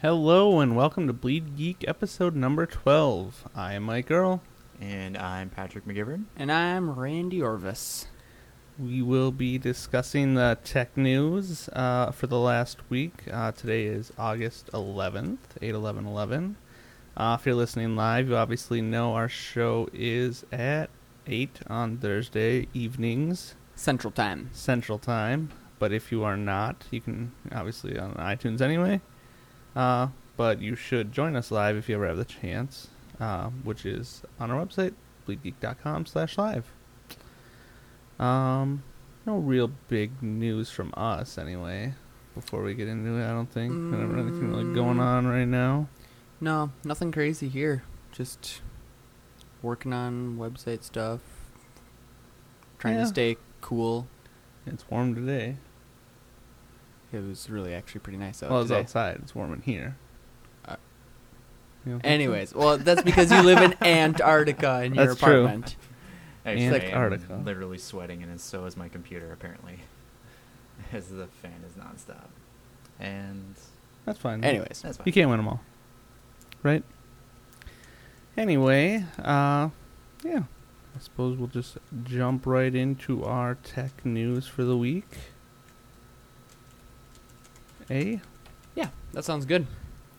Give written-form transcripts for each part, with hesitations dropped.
Hello and welcome to Bleed Geek episode number 12. I am Mike Earl. And I'm Patrick McGivern. And I'm Randy Orvis. We will be discussing the tech news for the last week. Today is August 11th, 8/11/11. If you're listening live, you obviously know our show is at 8 on Thursday evenings. Central Time. But if you are not, you can obviously on iTunes anyway. But you should join us live if you ever have the chance, which is on our website, bleedgeek.com/live. No real big news from us anyway, before we get into it, I don't think. We don't have anything really going on right now. No, nothing crazy here. Just working on website stuff. Trying to stay cool. It's warm today. It was really actually pretty nice out Well, it's today. outside. It's warm in here. Anyways, well, that's because you live in Antarctica in your That's true. apartment. Actually, Antarctica. I'm literally sweating, and so is my computer, apparently. As the fan is nonstop. And That's fine. Anyways, that's fine. You can't win them all. Right? Anyway, yeah. I suppose we'll just jump right into our tech news for the week. Yeah, that sounds good.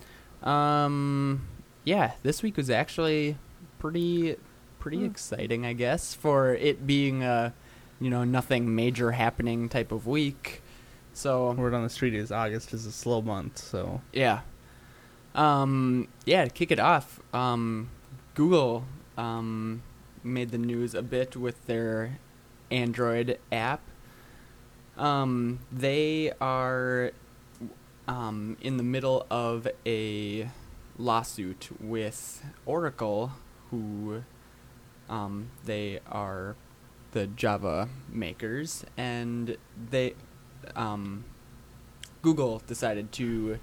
Yeah, this week was actually pretty exciting, I guess, for it being a, nothing major happening type of week. So Word on the street is August is a slow month, so yeah. To kick it off, Google made the news a bit with their Android app. They are in the middle of a lawsuit with Oracle, who they are the Java makers, and they Google decided to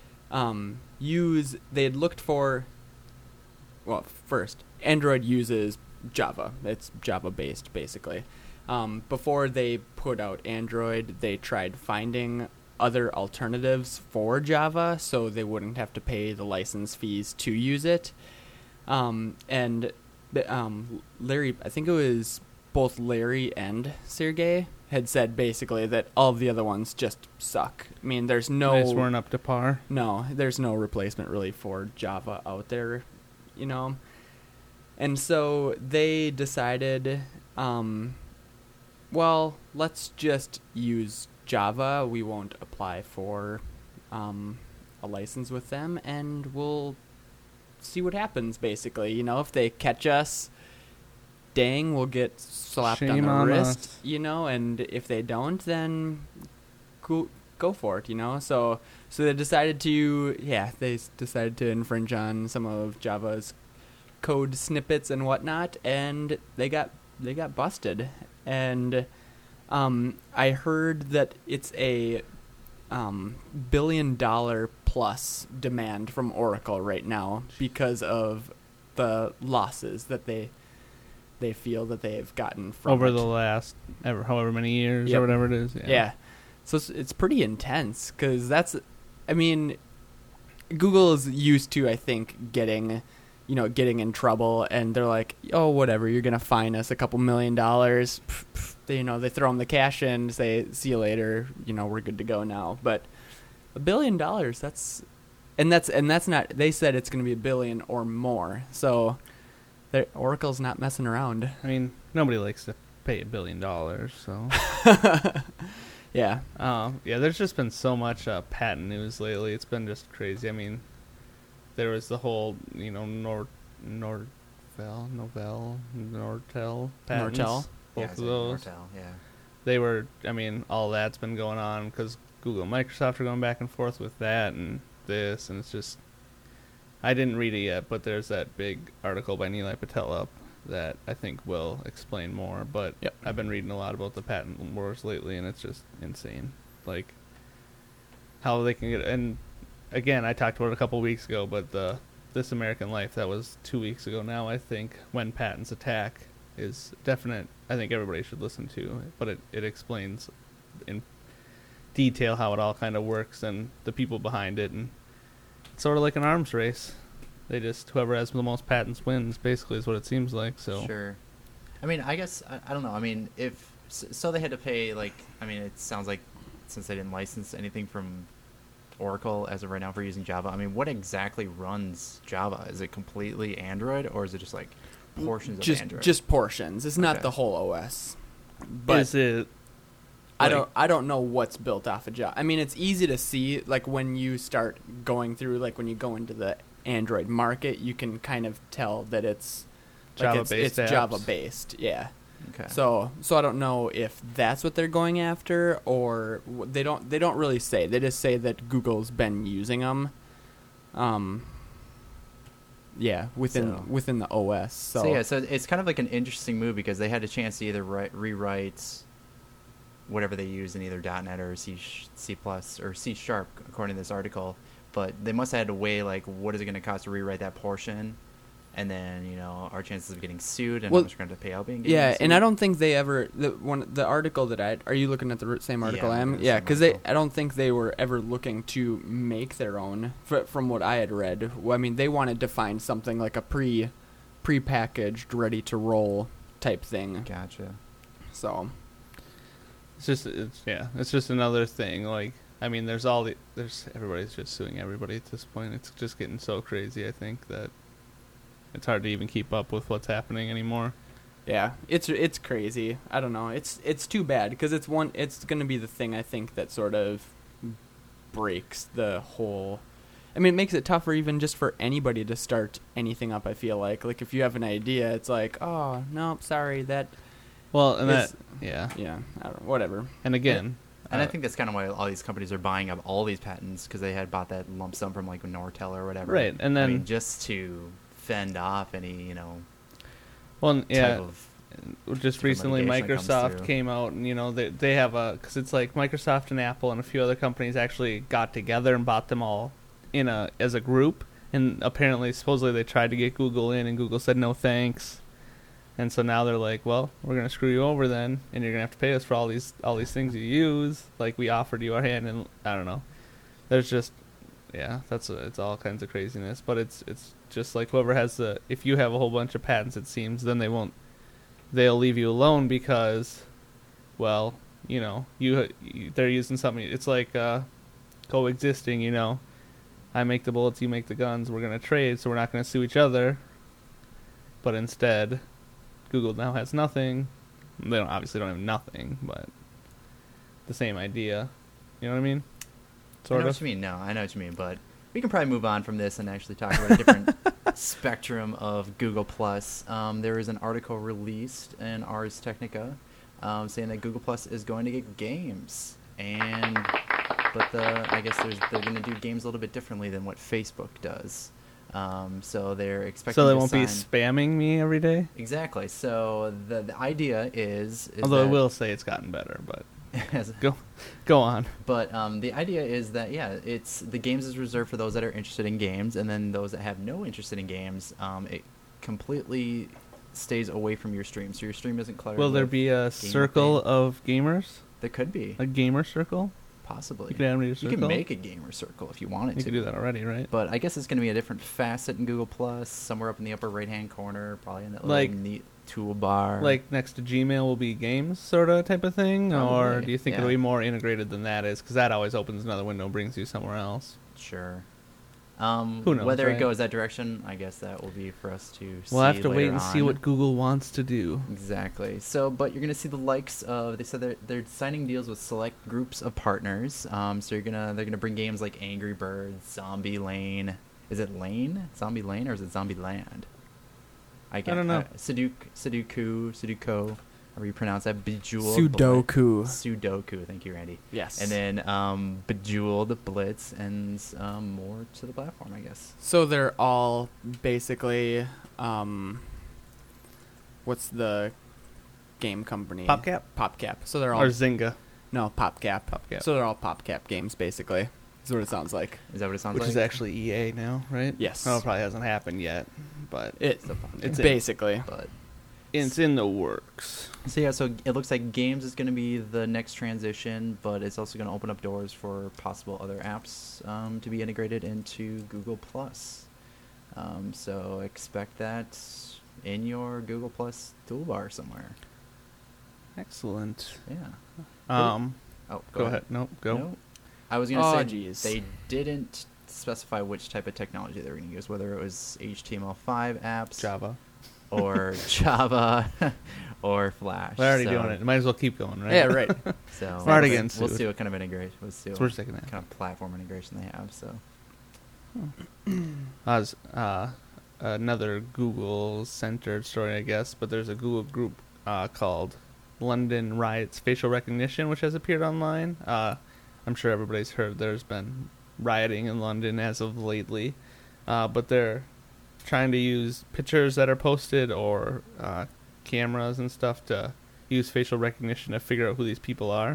they had looked for, well, first, Android uses Java. It's Java-based, basically. Before they put out Android, they tried finding other alternatives for Java so they wouldn't have to pay the license fees to use it. And Larry, I think it was both Larry and Sergey, had said basically that all of the other ones just suck. I mean, they just weren't up to par. No, there's no replacement really for Java out there, And so they decided, well, let's just use Java. We won't apply for a license with them, and we'll see what happens, basically. If they catch us, dang, we'll get slapped Shame on on the wrist, us. and if they don't, then go for it, So they decided to infringe on some of Java's code snippets and whatnot, and they got busted. And I heard that it's a $1 billion plus demand from Oracle right now because of the losses that they feel that they've gotten from Over it. the last however many years Yep. or whatever it is. Yeah. So it's pretty intense because Google is used to, I think, getting in trouble, and they're like, oh, whatever, you're going to fine us a couple $1 million. They throw them the cash in, say, see you later, we're good to go now. But $1 billion, that's not, they said it's going to be $1 billion or more. So Oracle's not messing around. I mean, nobody likes to pay $1 billion, so. Yeah. Yeah, there's just been so much patent news lately. It's been just crazy. I mean, there was the whole, Nortel patents. Nortel? Both of those. Nortel, yeah. They were, all that's been going on because Google and Microsoft are going back and forth with that and this, and it's just, I didn't read it yet, but there's that big article by Nilay Patel up that I think will explain more, but Yep. I've been reading a lot about the patent wars lately, and it's just insane. Like, how they can get, and again, I talked about it a couple weeks ago, but This American Life, that was 2 weeks ago now, I think, When Patents Attack, is definite. I think everybody should listen to, but it explains in detail how it all kind of works and the people behind it, and sort of like an arms race. They just whoever has the most patents wins. Basically, is what it seems like. So Sure. I mean, I guess I don't know. I mean, if so, they had to pay like. I mean, it sounds like since they didn't license anything from Oracle as of right now for using Java. I mean, what exactly runs Java? Is it completely Android, or is it just like portions of Android? Just portions. It's not Okay. the whole OS. But is it? I don't know what's built off of Java. I mean, it's easy to see, like when you start going through, like when you go into the Android market, you can kind of tell that it's like Java-based it's apps? Java based. Yeah. Okay. So I don't know if that's what they're going after, or they don't really say. They just say that Google's been using them. Yeah, within the OS. So yeah, so it's kind of like an interesting move because they had a chance to either rewrite whatever they use in either .NET or C++ or C# according to this article, but they must have had to weigh like what is it going to cost to rewrite that portion, and then our chances of getting sued and how much we're going to pay out being getting yeah, sued. and I don't think they ever the article that are you looking at the same article Yeah, I am? the Yeah, same because article. I don't think they were ever looking to make their own. From what I had read, I mean, they wanted to find something like a pre-packaged, ready to roll type thing. Gotcha. So it's just another thing. Like, I mean, everybody's just suing everybody at this point. It's just getting so crazy. I think that it's hard to even keep up with what's happening anymore. yeah, it's crazy. I don't know. It's too bad because it's going to be the thing I think that sort of breaks the whole. I mean, it makes it tougher even just for anybody to start anything up. I feel like if you have an idea, it's like, oh nope, sorry that. Well, and It's- yeah. I don't know, whatever. And again, And I think that's kind of why all these companies are buying up all these patents because they had bought that lump sum from like Nortel or whatever. Right, and then I mean, just to fend off any well, yeah. type of Just different recently, litigation that comes Microsoft through. came out, and they have because it's like Microsoft and Apple and a few other companies actually got together and bought them all as a group, and apparently, supposedly, they tried to get Google in, and Google said no thanks, and so now they're like, well, we're gonna screw you over then, and you're gonna have to pay us for all these things you use, like we offered you our hand, and I don't know, there's just it's all kinds of craziness, but it's just like whoever has if you have a whole bunch of patents, it seems, then they'll leave you alone because, well, they're using something. It's like coexisting. I make the bullets, you make the guns. We're gonna trade, so we're not gonna sue each other. But instead, Google now has nothing. They obviously don't have nothing, but the same idea. You know what I mean? I know what you mean. No, I know what you mean, but we can probably move on from this and actually talk about a different spectrum of Google Plus. There is an article released in Ars Technica saying that Google Plus is going to get games, but I guess they're going to do games a little bit differently than what Facebook does. So they're expecting. So they to won't be sign- spamming me every day. Exactly. So the idea is Although I that will say it's gotten better, but as- go on. But the idea is that it's the games is reserved for those that are interested in games, and then those that have no interest in games, it completely stays away from your stream. So your stream isn't cluttered. Will there with be a gamer circle thing. of gamers? There could be A gamer circle? possibly. You could add me to your You circle. can make a gamer circle if you wanted You to. could do that already, right? But I guess it's going to be a different facet in Google Plus, somewhere up in the upper right-hand corner, probably in that Like- little neat toolbar. Like next to Gmail will be games, sort of type of thing, or Probably, do you think yeah. it'll be more integrated than that is? Because that always opens another window, and brings you somewhere else. Sure. Who knows, Whether right? it goes that direction, I guess that will be for us to see. We'll have to wait later and see on. what Google wants to do. Exactly. So, but you're gonna see the likes of. They said they're signing deals with select groups of partners. So they're gonna bring games like Angry Birds, Zombie Lane. Is it Lane? Zombie Lane, or is it Zombie Land? I don't know. Sudoku, however you pronounce that. Bejeweled. Sudoku. Sudoku. Thank you, Randy. Yes. And then Bejeweled, Blitz, and more to the platform, I guess. So they're all basically, what's the game company? PopCap? PopCap. So they're all Or Zynga, no PopCap. PopCap. So they're all PopCap games basically. Is what it sounds like. Is that what it sounds which like? is actually EA now, right? Yes. Oh, it probably hasn't happened yet, but It Still PopCap. It's in. basically. But It's in the works. So yeah, so it looks like games is going to be the next transition, but it's also going to open up doors for possible other apps to be integrated into Google Plus. So expect that in your Google Plus toolbar somewhere. Excellent. Yeah. Go ahead. No, go. No. I was going to say geez. they didn't specify which type of technology they were going to use, whether it was HTML5 apps, Java. or Java, or Flash. We're already doing it. Might as well keep going, right? Yeah, right. So We're already we'll getting we'll sued. see what kind of integration. We'll see So what we're sticking that. kind of platform integration they have. So Another Google-centered story, I guess, but there's a Google group called London Riots Facial Recognition, which has appeared online. I'm sure everybody's heard there's been rioting in London as of lately, but they're trying to use pictures that are posted or cameras and stuff to use facial recognition to figure out who these people are.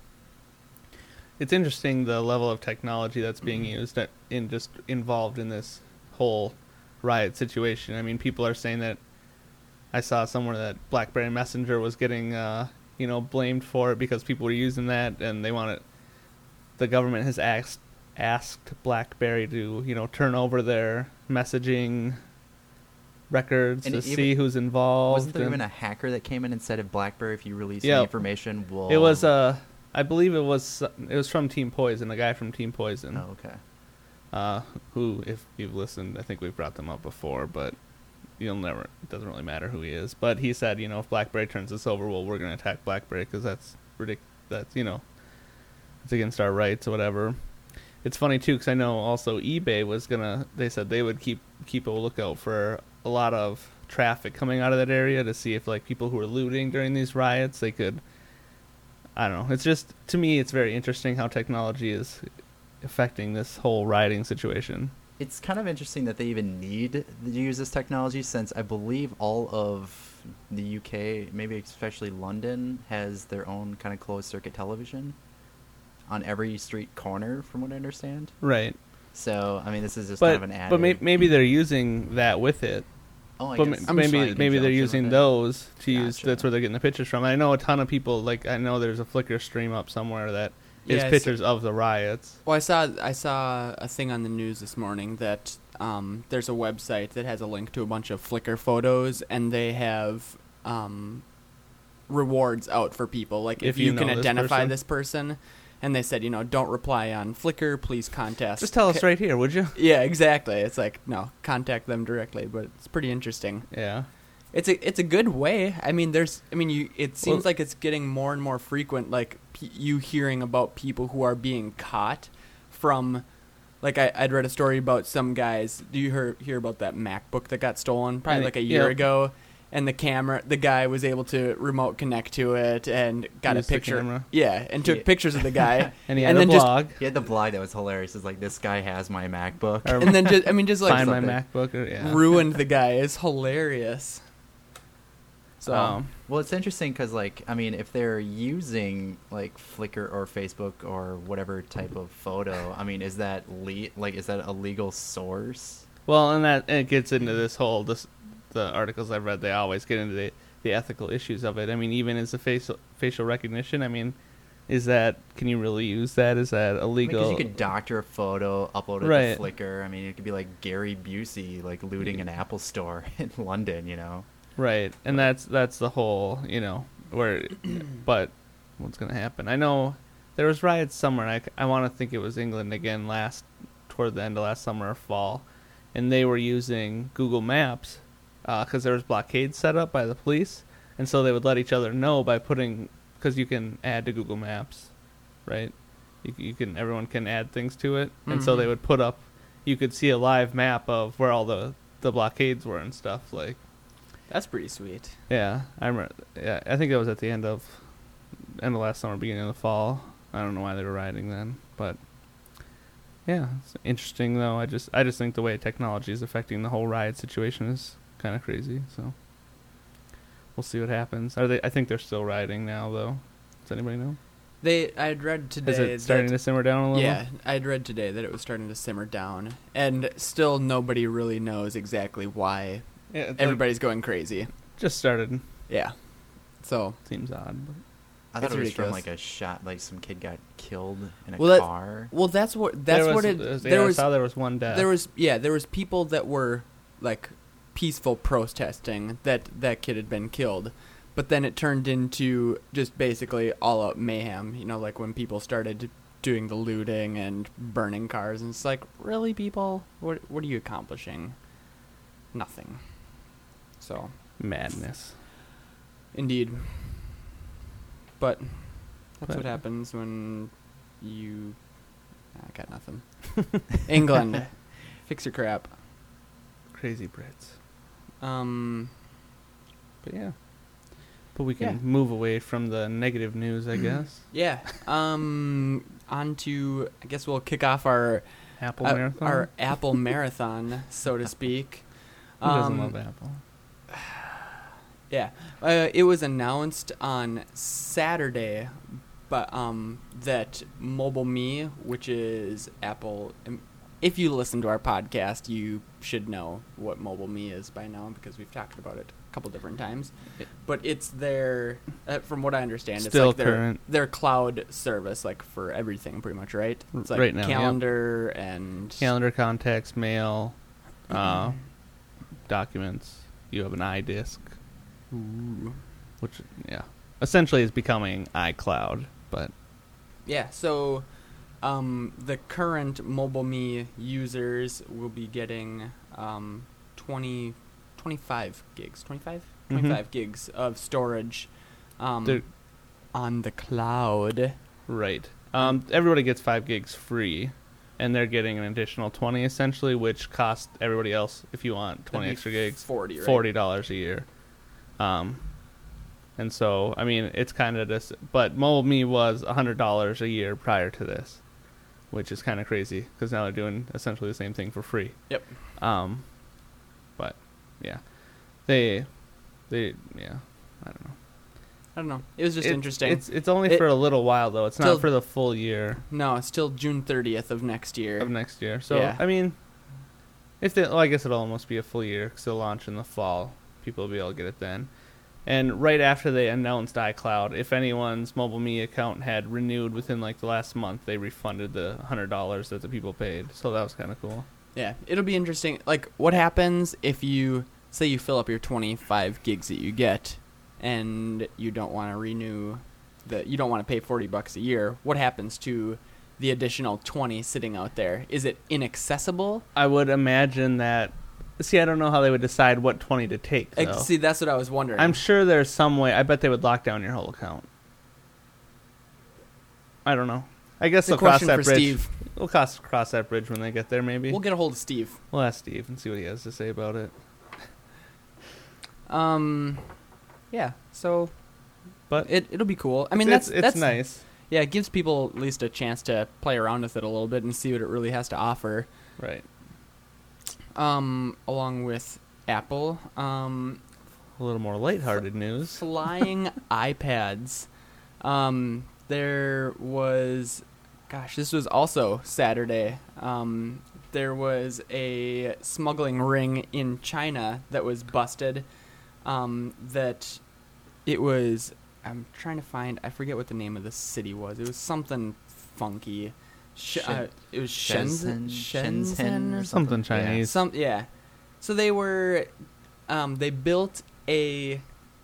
It's interesting the level of technology that's being used involved in this whole riot situation. I mean, people are saying that I saw somewhere that BlackBerry Messenger was getting blamed for it because people were using that, and the government has asked BlackBerry to turn over their messaging records And to even- see who's involved. wasn't there and even a hacker that came in and said if BlackBerry, if you release Yeah. any information, will it was I believe it was from Team Poison, a guy from Team Poison. Oh, okay. Who, if you've listened, I think we've brought them up before, but it doesn't really matter who he is. But he said, if BlackBerry turns this over, well, we're going to attack BlackBerry because that's ridiculous. That's, it's against our rights or whatever. It's funny, too, because I know also eBay they said they would keep a lookout for a lot of traffic coming out of that area to see if, people who were looting during these riots, they could, I don't know. It's just, to me, it's very interesting how technology is affecting this whole rioting situation. It's kind of interesting that they even need to use this technology, since I believe all of the UK, maybe especially London, has their own kind of closed circuit television on every street corner, from what I understand. Right. So, I mean, this is just kind of an added... But maybe they're using that with it. Oh, I But guess. maybe they're using those to use. Gotcha. That's where they're getting the pictures from. I know a ton of people. I know there's a Flickr stream up somewhere that is pictures of the riots. Well, I saw a thing on the news this morning that there's a website that has a link to a bunch of Flickr photos, and they have rewards out for people. Like if you can identify this person, and they said, don't reply on Flickr, please contact. Just tell us right here, would you? Yeah, exactly. It's like, no, contact them directly, but it's pretty interesting. Yeah. It's a good way. I mean, it seems like it's getting more and more frequent, like you hearing about people who are being caught from, like I'd read a story about some guys. Do you hear about that MacBook that got stolen probably like a year ago? And the guy was able to remote connect to it and got Used a picture. the camera. Yeah, and took pictures of the guy. And he had and a then blog. He had the blog that was hilarious. It's like, this guy has my MacBook. Or And then just like find my something. MacBook. ruined the guy. It's hilarious. So Well, it's interesting because, if they're using, Flickr or Facebook or whatever type of photo, I mean, is that is that a legal source? Well, and it gets into the articles I've read. They always get into the ethical issues of it. I mean, even as a facial recognition, I mean, can you really use that? Is that illegal? Because you could doctor a photo, upload it to Flickr. I mean, it could be like Gary Busey, looting an Apple store in London, Right, and that's the whole, but what's going to happen? I know there was riots somewhere, and I want to think it was England again toward the end of last summer or fall, and they were using Google Maps because there was blockades set up by the police, and so they would let each other know by because you can add to Google Maps, right? Everyone can add things to it, and so they would put up, you could see a live map of where all the blockades were and stuff, that's pretty sweet. Yeah, I remember. Yeah, I think it was at the end of last summer, beginning of the fall. I don't know why they were rioting then, but yeah, it's interesting though. I just think the way technology is affecting the whole riot situation is kind of crazy. So we'll see what happens. I think they're still rioting now, though. Does anybody know? I'd read today. Is it starting to simmer down a little? Yeah, I'd read today that it was starting to simmer down, and still nobody really knows exactly why. Yeah, Everybody's going crazy. Just started. Yeah. So Seems odd. But I thought It's it was from ridiculous. like a shot, like some kid got killed in a Well, car. that's what there it. was, There I was saw there was one death. there was people that were like peaceful protesting that kid had been killed, but then it turned into just basically all out mayhem. You know, like when people started doing the looting and burning cars, and it's like, really, people, what are you accomplishing? Nothing. So Madness. indeed, but that's But- what happens when you. I got nothing. England, fix your crap. Crazy Brits. But But yeah. But we can Yeah. move away from the negative news, I guess. yeah. On to, I guess we'll kick off our Apple Marathon. our Apple marathon, so to speak. Who doesn't love Apple? Yeah, it was announced on Saturday, but that Mobile Me, which is Apple. If you listen to our podcast, you should know what Mobile Me is by now because we've talked about it a couple different times. But it's their, from what I understand, Still it's like current. their cloud service, like for everything, pretty much, right? It's like Right now, yeah. calendar and Calendar, contacts, mail, documents. You have an iDisk, Ooh. which, yeah, essentially is becoming iCloud, but Yeah, so the current Mobile Me users will be getting 25 gigs, 25? Mhm. 25 gigs of storage They're- on the cloud. right. Everybody gets 5 gigs free, and they're getting an additional 20 essentially, which costs everybody else, if you want 20 That'd be extra gigs, 40, right? $40 a year. And so, I mean, it's kind of this, but Mobile Me was $100 a year prior to this, which is kind of crazy because now they're doing essentially the same thing for free. Yep. But yeah, they, yeah, I don't know. I don't know. It was just interesting. It's only It- for a little while though. It's till- not for the full year No, it's till June 30th of next year. of next year. So Yeah. I mean, if they, well, I guess it'll almost be a full year because they'll launch in the fall. People will be able to get it then. And right after they announced iCloud, if anyone's Mobile Me account had renewed within like the last month, they refunded the $100 that the people paid. So that was kind of cool. Yeah, it'll be interesting. Like, what happens if you, say you fill up your 25 gigs that you get, and you don't want to renew, you don't want to pay $40 a year, what happens to the additional 20 sitting out there? Is it inaccessible? I would imagine that. See, I don't know how they would decide what 20 to take, though. See, that's what I was wondering. I'm sure there's some way. I bet they would lock down your whole account. I don't know. I guess It's a they'll cross question that for bridge. Steve. We'll cross that bridge when they get there, maybe. We'll get a hold of Steve. We'll ask Steve and see what he has to say about it. Yeah, so But it'll be cool. I mean, it's that's nice. Yeah, it gives people at least a chance to play around with it a little bit and see what it really has to offer. Right. Along with Apple, A little more lighthearted news. flying iPads. There was, gosh, this was also Saturday. There was a smuggling ring in China that was busted. That it was, I'm trying to find, I forget what the name of the city was. It was something funky. It was Shenzhen or Something Chinese. yeah. So they were, they built a,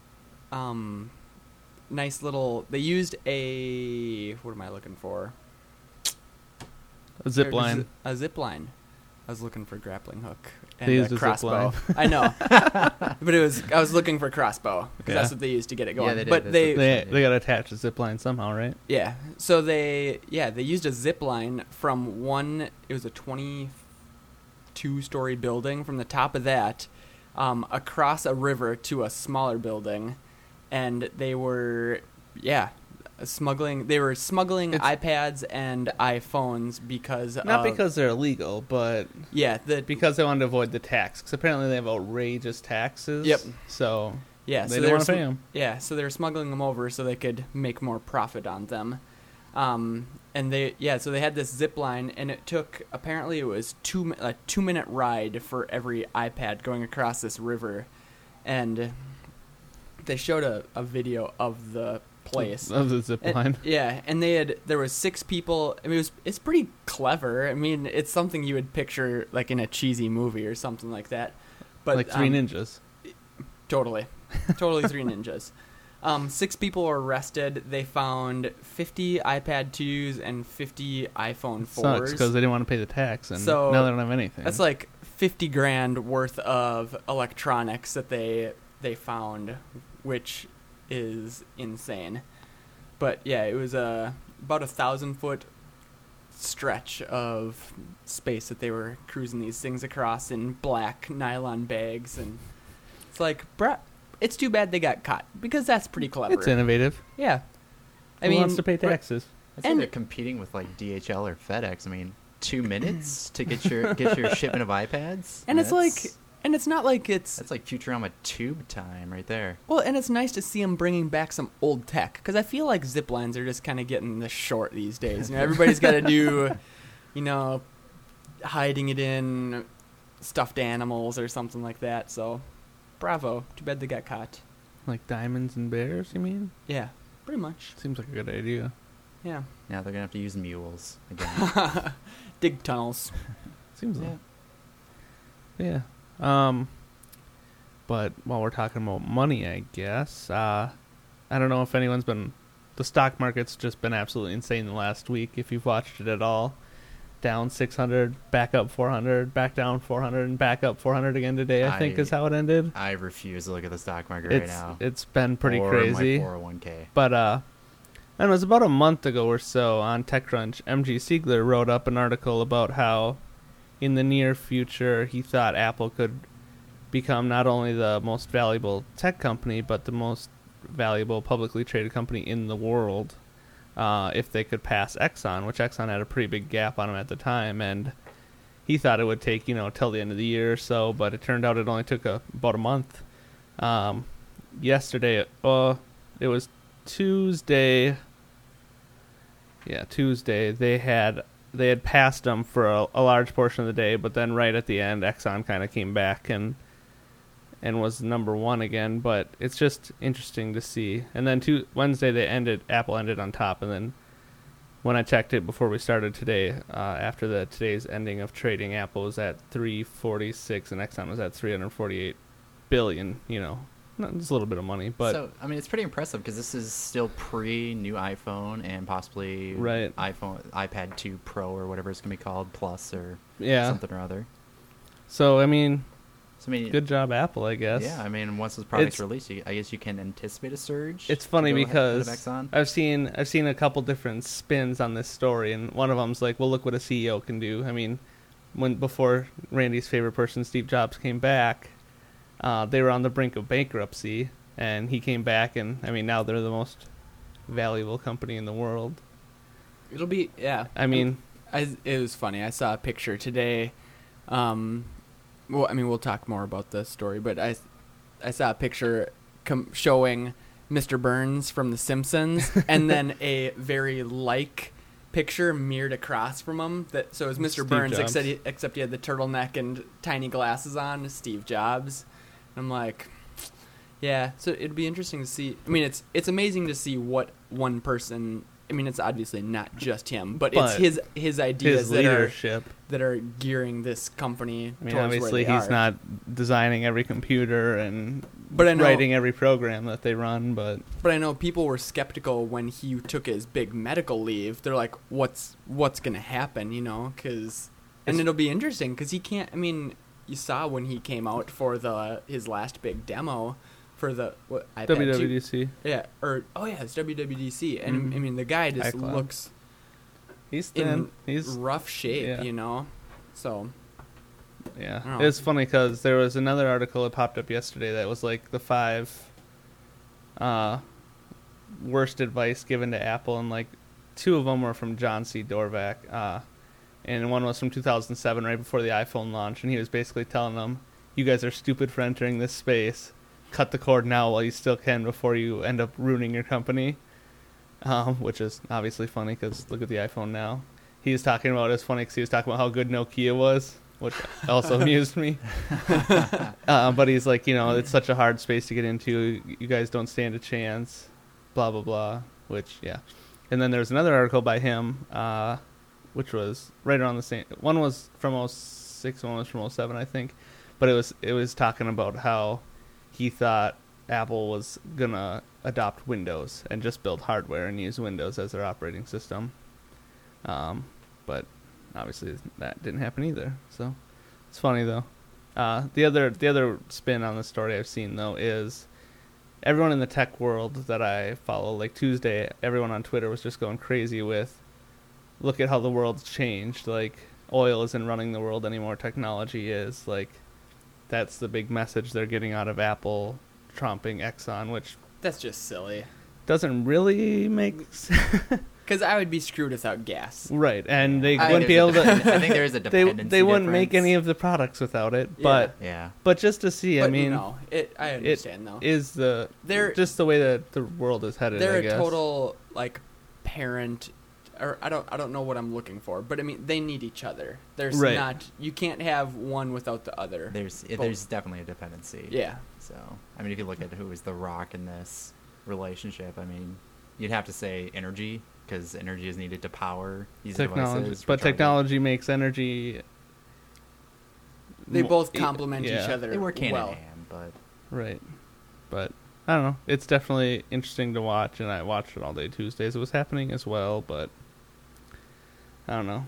nice little. They used a, what am I looking for? A zip line. A zip line. I was looking for grappling hook and They used a a zip crossbow. line. I know, but I was looking for crossbow because Yeah. that's what they used to get it going. Yeah, they did. But That's they, what They got to attach a zip line somehow, right? yeah. So they used a zip line from one. It was a 22-story building from the top of that, across a river to a smaller building, and they were smuggling. They were smuggling It's- iPads and iPhones because Not of, because they're illegal, but because they wanted to avoid the tax. Because apparently they have outrageous taxes. Yep. So Yeah, they so don't were want to pay them. Yeah, so they were smuggling them over so they could make more profit on them. And so they had this zip line, and it took, apparently it was a 2-minute ride for every iPad going across this river. And they showed a video of the place. Of the zip line. Yeah, and there was 6 people. I mean, it's pretty clever. I mean, it's something you would picture like in a cheesy movie or something like that. But like Three Ninjas. Totally 3 Ninjas. 6 people were arrested. They found 50 iPad 2s and 50 iPhone 4s. Sucks because they didn't want to pay the tax, and So, now they don't have anything. That's like $50,000 worth of electronics that they found, which is insane. But yeah, it was about 1,000-foot stretch of space that they were cruising these things across in black nylon bags, and it's like, bruh, it's too bad they got caught because that's pretty clever. It's innovative. Yeah, Who wants to pay taxes? I think And- they're competing with like DHL or FedEx. I mean, 2 minutes to get your shipment of iPads, and it's like, that's- and it's not like it's that's like Futurama tube time right there. well, and it's nice to see them bringing back some old tech because I feel like zip lines are just kind of getting the short these days. You know, everybody's got to do, you know, hiding it in stuffed animals or something like that. So, bravo! Too bad they got caught. Like diamonds and bears, you mean? Yeah, pretty much. Seems like a good idea. Yeah, Now they're gonna have to use mules again. dig tunnels. Seems Yeah. like. Yeah. But while we're talking about money, I guess, I don't know if anyone's been... The stock market's just been absolutely insane the last week, if you've watched it at all. Down 600, back up 400, back down 400, and back up 400 again today, I think is how it ended. I refuse to look at the stock market right It's now. It's been pretty or crazy. My 401k. But, and it was about a month ago or so on TechCrunch, MG Siegler wrote up an article about how in the near future he thought Apple could become not only the most valuable tech company, but the most valuable publicly traded company in the world if they could pass Exxon, which Exxon had a pretty big gap on them at the time. And he thought it would take, till the end of the year or so, but it turned out it only took about a month. Yesterday, it was Tuesday. Yeah, Tuesday. They had passed them for a large portion of the day, but then right at the end, Exxon kind of came back and was number one again. But it's just interesting to see. And then Wednesday, Apple ended on top, and then when I checked it before we started today, after today's ending of trading, Apple was at 346 and Exxon was at 348 billion. It's a little bit of money, but So, I mean, it's pretty impressive because this is still pre-new iPhone and possibly Right. iPad 2 Pro or whatever it's going to be called, Plus or yeah. something or other. So I mean, So, I mean, good job, Apple, I guess. yeah, I mean, once this product's It's- released, I guess you can anticipate a surge. It's funny to go ahead of because Exxon. I've seen a couple different spins on this story, and one of them's like, well, look what a CEO can do. I mean, before Randy's favorite person, Steve Jobs, came back, they were on the brink of bankruptcy, and he came back, and I mean, now they're the most valuable company in the world. It'll be I mean, it was funny. I saw a picture today. Well, I mean, we'll talk more about this story, but I saw a picture showing Mr. Burns from The Simpsons, and then a very like picture mirrored across from him. So it was Mr. Steve Burns, Jobs. except he had the turtleneck and tiny glasses on. Steve Jobs. And I'm like, yeah. So it'd be interesting to see. I mean, it's amazing to see what one person. I mean, it's obviously not just him, but it's his ideas his leadership. that are gearing this company I mean, towards obviously, where they he's are. not designing every computer and But I know- writing every program that they run, but But I know people were skeptical when he took his big medical leave. They're like, "What's going to happen?" And it'll be interesting because he can't. I mean, you saw when he came out for his last big demo for the iPad 2. WWDC. Yeah, it's WWDC, and Mhm. I mean the guy just iCloud. looks He's in thin. He's rough shape, yeah. So Yeah, I don't know. it's funny because there was another article that popped up yesterday that was like the 5 worst advice given to Apple, and like 2 of them were from John C. Dorvac, and one was from 2007, right before the iPhone launch, and he was basically telling them, "You guys are stupid for entering this space. Cut the cord now while you still can before you end up ruining your company," which is obviously funny because look at the iPhone now. He was talking about, it's funny because he was talking about how good Nokia was which also amused me. But he's like, it's such a hard space to get into. You guys don't stand a chance. Blah blah blah. Which and then there's another article by him, which was right around the same. One was from 06, one was from 07, I think. But it was talking about how he thought Apple was gonna adopt Windows and just build hardware and use Windows as their operating system. But obviously that didn't happen either. So it's funny though. The other spin on the story I've seen though is everyone in the tech world that I follow, like Tuesday, everyone on Twitter was just going crazy with, look at how the world's changed. Like oil isn't running the world anymore. Technology is. Like that's the big message they're getting out of Apple trumping Exxon, which That's just silly. doesn't really make sense. Because I would be screwed without gas. Right, and they I wouldn't be able to. I think there is a They dependency wouldn't make difference. any of the products without it, but Yeah. but just to see, But I mean, no, I understand though. is They're- just the way that the world is headed. They're I a guess. total like parent, or I don't know what I'm looking for, but I mean they need each other. There's Right. not, you can't have one without the other. There's definitely a dependency. Yeah. So I mean, if you look at who is the rock in this relationship, I mean, you'd have to say energy, because energy is needed to power these Technology, devices. but which are- technology makes energy. They mo- both e- complement each yeah. other. They work hand well. in hand, but Right, but I don't know. It's definitely interesting to watch, and I watched it all day Tuesdays. It was happening as well, but I don't know.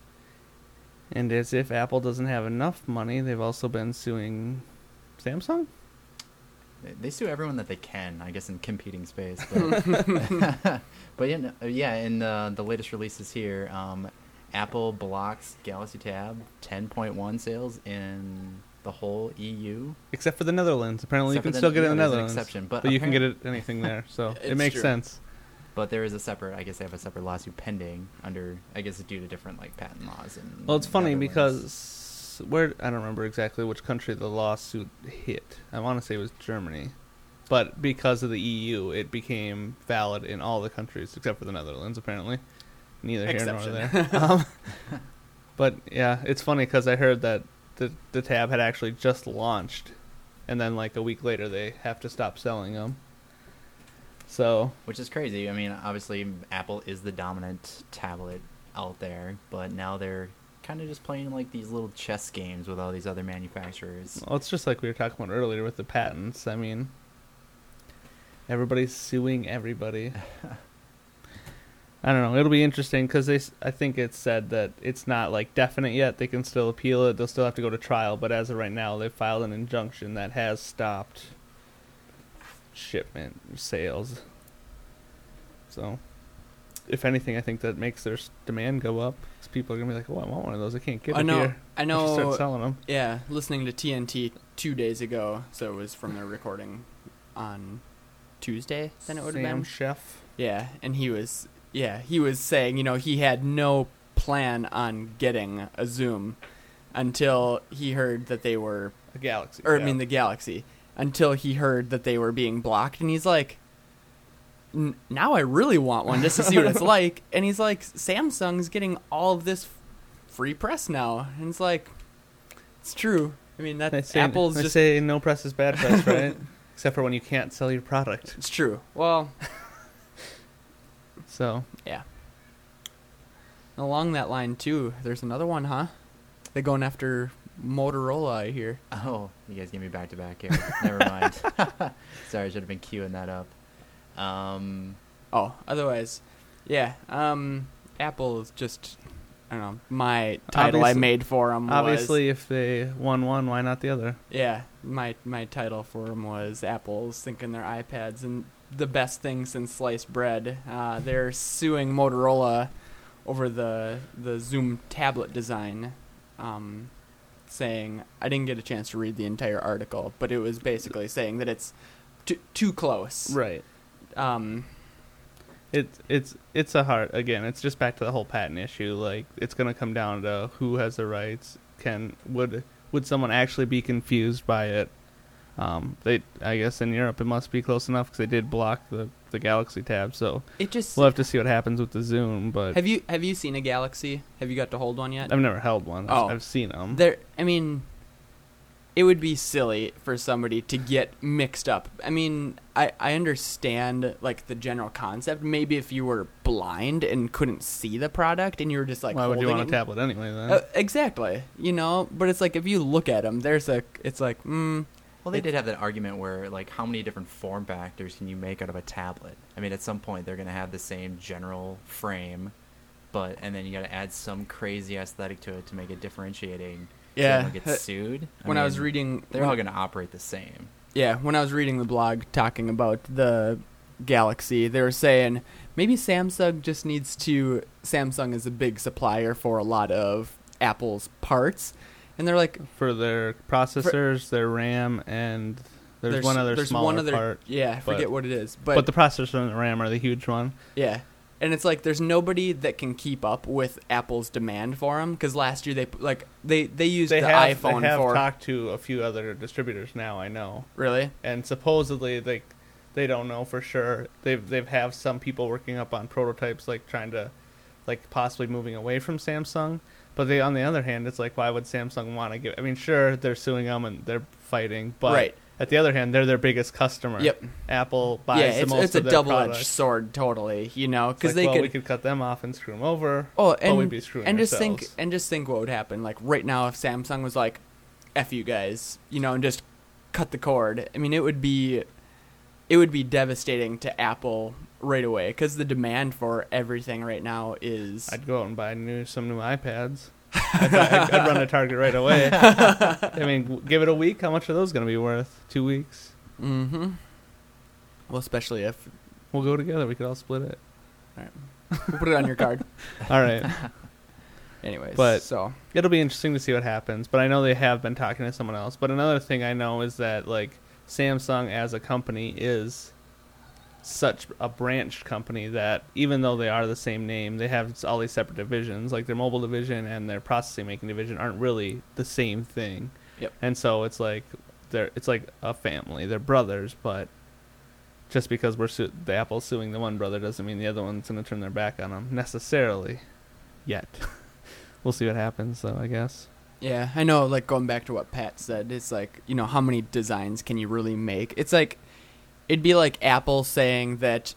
And as if Apple doesn't have enough money, they've also been suing Samsung. they sue everyone that they can, I guess, in competing space. But, but in the latest releases here, Apple blocks Galaxy Tab 10.1 sales in the whole EU. Except for the Netherlands. Apparently, Except you for can still get it in the there's an Netherlands. exception, but you can get it anything there, so it It's makes true. sense. But there is a separate, I guess they have a separate lawsuit pending under, I guess, due to different like patent laws. And Well, it's funny Netherlands. because I don't remember exactly which country the lawsuit hit. I want to say it was Germany, but because of the EU, it became valid in all the countries except for the Netherlands. Apparently, neither here nor Exception. there. But yeah, it's funny because I heard that the tab had actually just launched, and then like a week later they have to stop selling them. So Which is crazy. I mean, obviously, Apple is the dominant tablet out there, but now they're kind of just playing like these little chess games with all these other manufacturers. well, it's just like we were talking about earlier with the patents. I mean, everybody's suing everybody. I don't know. It'll be interesting because I think it's said that it's not like definite yet. They can still appeal it. They'll still have to go to trial. But as of right now, they've filed an injunction that has stopped shipment sales. So, if anything, I think that makes their demand go up. Because people are gonna be like, "Oh, I want one of those. I can't get I it know. here." I They should start know. selling them. Yeah, listening to TNT 2 days ago, so it was from their recording on Tuesday. Then it would have Sam been. Chef. Yeah, and he was saying, he had no plan on getting a Zoom until he heard that they were, A Galaxy. or yeah. I mean the Galaxy, until he heard that they were being blocked, and he's like, now I really want one just to see what it's like. And he's like, Samsung's getting all of this free press now, and it's like, it's true. I mean, They that's say, Apple's they just. say no press is bad press, right? Except for when you can't sell your product. It's true. Well, So yeah. Along that line too, there's another one, huh? They're going after Motorola, I hear. Oh, you guys give me back to back here. Never mind. Sorry, I should have been queuing that up. Oh, otherwise, yeah. Apple is just, I don't know. My title I Obviously- made for them was, obviously, if they won one, why not the other? yeah. My title for them was Apple's thinking their iPads and the best thing since sliced bread. They're suing Motorola over the Zoom tablet design, saying, I didn't get a chance to read the entire article, but it was basically saying that it's too close. Right. Um, It's a hard, again, it's just back to the whole patent issue. Like, it's going to come down to who has the rights. Would someone actually be confused by it, I guess in Europe it must be close enough because they did block the Galaxy tab. So It just we'll have to see what happens with the Zoom. But have you seen a Galaxy? Have you got to hold one yet? I've never held one. Oh. I've seen them. I mean, it would be silly for somebody to get mixed up. I mean, I understand like the general concept. Maybe if you were blind and couldn't see the product and you were just like, why would you holding want a it- tablet anyway then? Exactly. But it's like if you look at them, it's like, Well, they did have that argument where, like, how many different form factors can you make out of a tablet? I mean, at some point they're going to have the same general frame, and then you got to add some crazy aesthetic to it to make it differentiating. So Yeah. you don't get sued. When I was reading, they're all going to operate the same. Yeah, when I was reading the blog talking about the Galaxy, they were saying maybe Samsung is a big supplier for a lot of Apple's parts. And they're like, For their processors, their RAM, and there's one other smaller part. Yeah, I forget but- what it is. But the processor and the RAM are the huge one. Yeah. And it's like there's nobody that can keep up with Apple's demand for them because last year they used the iPhone They have for talked to a few other distributors now, I know. really. And supposedly they don't know for sure. They've have some people working up on prototypes, like trying to, like possibly moving away from Samsung. But on the other hand, it's like, why would Samsung want to give? I mean, sure, they're suing them and they're fighting, but Right. at the other hand, they're their biggest customer. Yep. Apple buys the most it's a of their double-edged products. sword, totally. It's Because like, we could cut them off and screw them over. Oh, but and we'd be screwing and just ourselves. think what would happen. Like right now, if Samsung was like, "F you guys," and just cut the cord. I mean, it would be devastating to Apple right away because the demand for everything right now is. I'd go out and buy some new iPads. I'd run to Target right away. I mean, give it a week. How much are those going to be worth? 2 weeks. Mm-hmm. Well, especially if We'll go together. We could all split it. we'll put it on your card. All right. Anyways, But- so It'll be interesting to see what happens. But I know they have been talking to someone else. But another thing I know is that like Samsung as a company is such a branched company that even though they are the same name, they have all these separate divisions. Like their mobile division and their processing making division aren't really the same thing. Yep. And so it's like it's like a family. They're brothers, but just because the Apple's suing the one brother doesn't mean the other one's going to turn their back on them necessarily yet. We'll see what happens, though, I guess. yeah, I know. Like going back to what Pat said, it's like how many designs can you really make? It's like it'd be like Apple saying that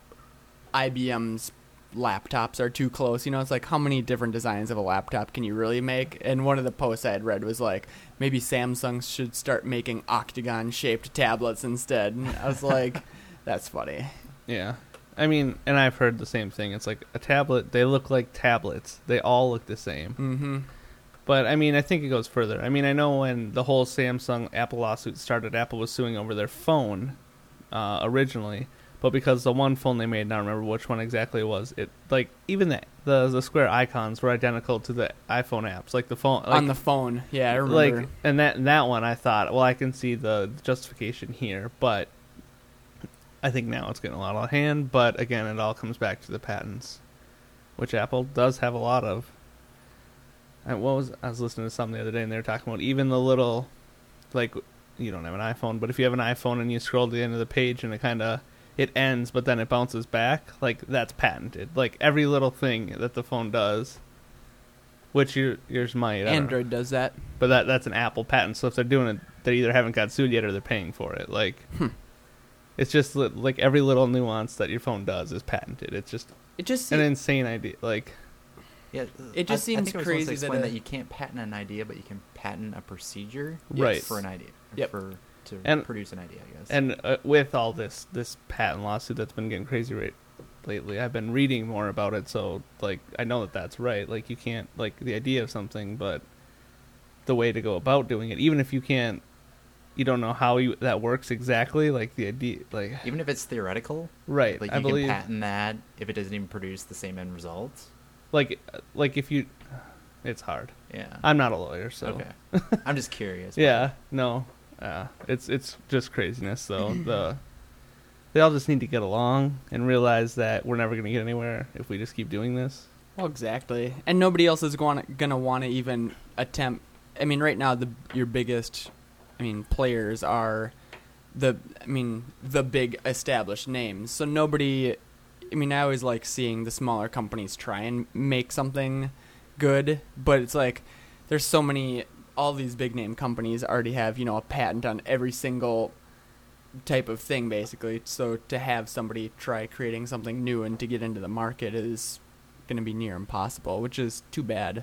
IBM's laptops are too close. It's like how many different designs of a laptop can you really make? And one of the posts I had read was like maybe Samsung should start making octagon-shaped tablets instead. And I was like, that's funny. Yeah. I mean, and I've heard the same thing. It's like a tablet, they look like tablets. They all look the same. Mm-hmm. But, I mean, I think it goes further. I mean, I know when the whole Samsung-Apple lawsuit started, Apple was suing over their phone originally. But because the one phone they made, I don't remember which one exactly it was, even the square icons were identical to the iPhone apps. Like the phone... On the phone, yeah, I remember. And that one, I thought, well, I can see the justification here, but I think now it's getting a lot out of hand. But again, it all comes back to the patents, which Apple does have a lot of. And I was listening to something the other day, and they were talking about even the little, like, you don't have an iPhone, but if you have an iPhone and you scroll to the end of the page and it ends, but then it bounces back, like, that's patented. Like, every little thing that the phone does, which yours might. I don't know. Android does that. But that's an Apple patent, so if they're doing it, they either haven't got sued yet or they're paying for it. Like, it's just like every little nuance that your phone does is patented. It's just an insane idea. Like, Yeah, It just seems I think I was supposed crazy to explain that that you can't patent an idea, but you can patent a procedure Right. for an idea. Yep. To produce an idea, I guess. and with all this patent lawsuit that's been getting crazy lately, I've been reading more about it. So like, I know that that's right. Like, you can't, like, the idea of something, but the way to go about doing it, even if you don't know how that works exactly. Like the idea, like, even if it's theoretical, right? like I you believe can patent that if it doesn't even produce the same end result. like if you, it's hard. Yeah. I'm not a lawyer, so Okay. I'm just curious. yeah, no, it's just craziness though. They all just need to get along and realize that we're never going to get anywhere if we just keep doing this. Well, exactly. And nobody else is gonna want to even attempt. I mean, right now your biggest players are the big established names. So nobody, I always like seeing the smaller companies try and make something good, but it's like there's so many, all these big name companies already have, a patent on every single type of thing basically. So to have somebody try creating something new and to get into the market is going to be near impossible, which is too bad.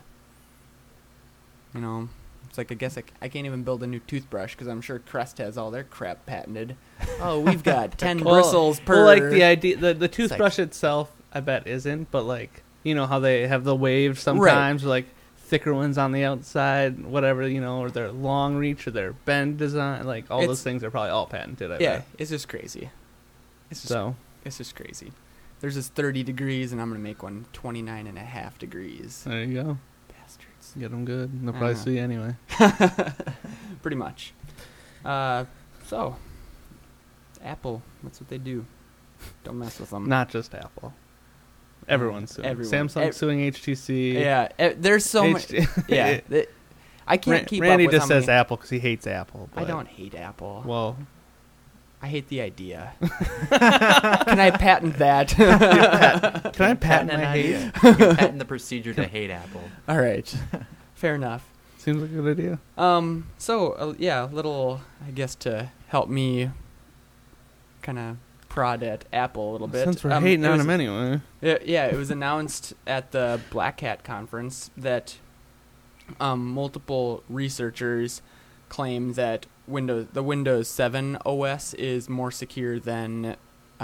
It's like, I guess I can't even build a new toothbrush because I'm sure Crest has all their crap patented. Oh, we've got 10 bristles per. Well, like the idea, the toothbrush itself, I bet isn't, but like, how they have the wave sometimes, like thicker ones on the outside, whatever, or their long reach or their bend design, like all those things are probably all patented. I bet. It's just crazy. It's just crazy. There's this 30 degrees, and I'm going to make one 29.5 degrees. There you go. Bastards. Get them good. They'll probably see you anyway. Pretty much. So, Apple, that's what they do. Don't mess with them. Not just Apple. Everyone's suing. Samsung's suing HTC. Yeah, there's so much. Yeah. I can't keep Randy up with just says Apple because he hates Apple. I don't hate Apple. Well, I hate the idea. Can I patent that? Can I patent my hate? You can patent the procedure to hate Apple. All right. Fair enough. Seems like a good idea. So, a little, I guess, to help me kind of prod at Apple a little bit. Since we're hating on them anyway. Yeah, it was announced at the Black Hat conference that multiple researchers claim that the Windows 7 OS is more secure than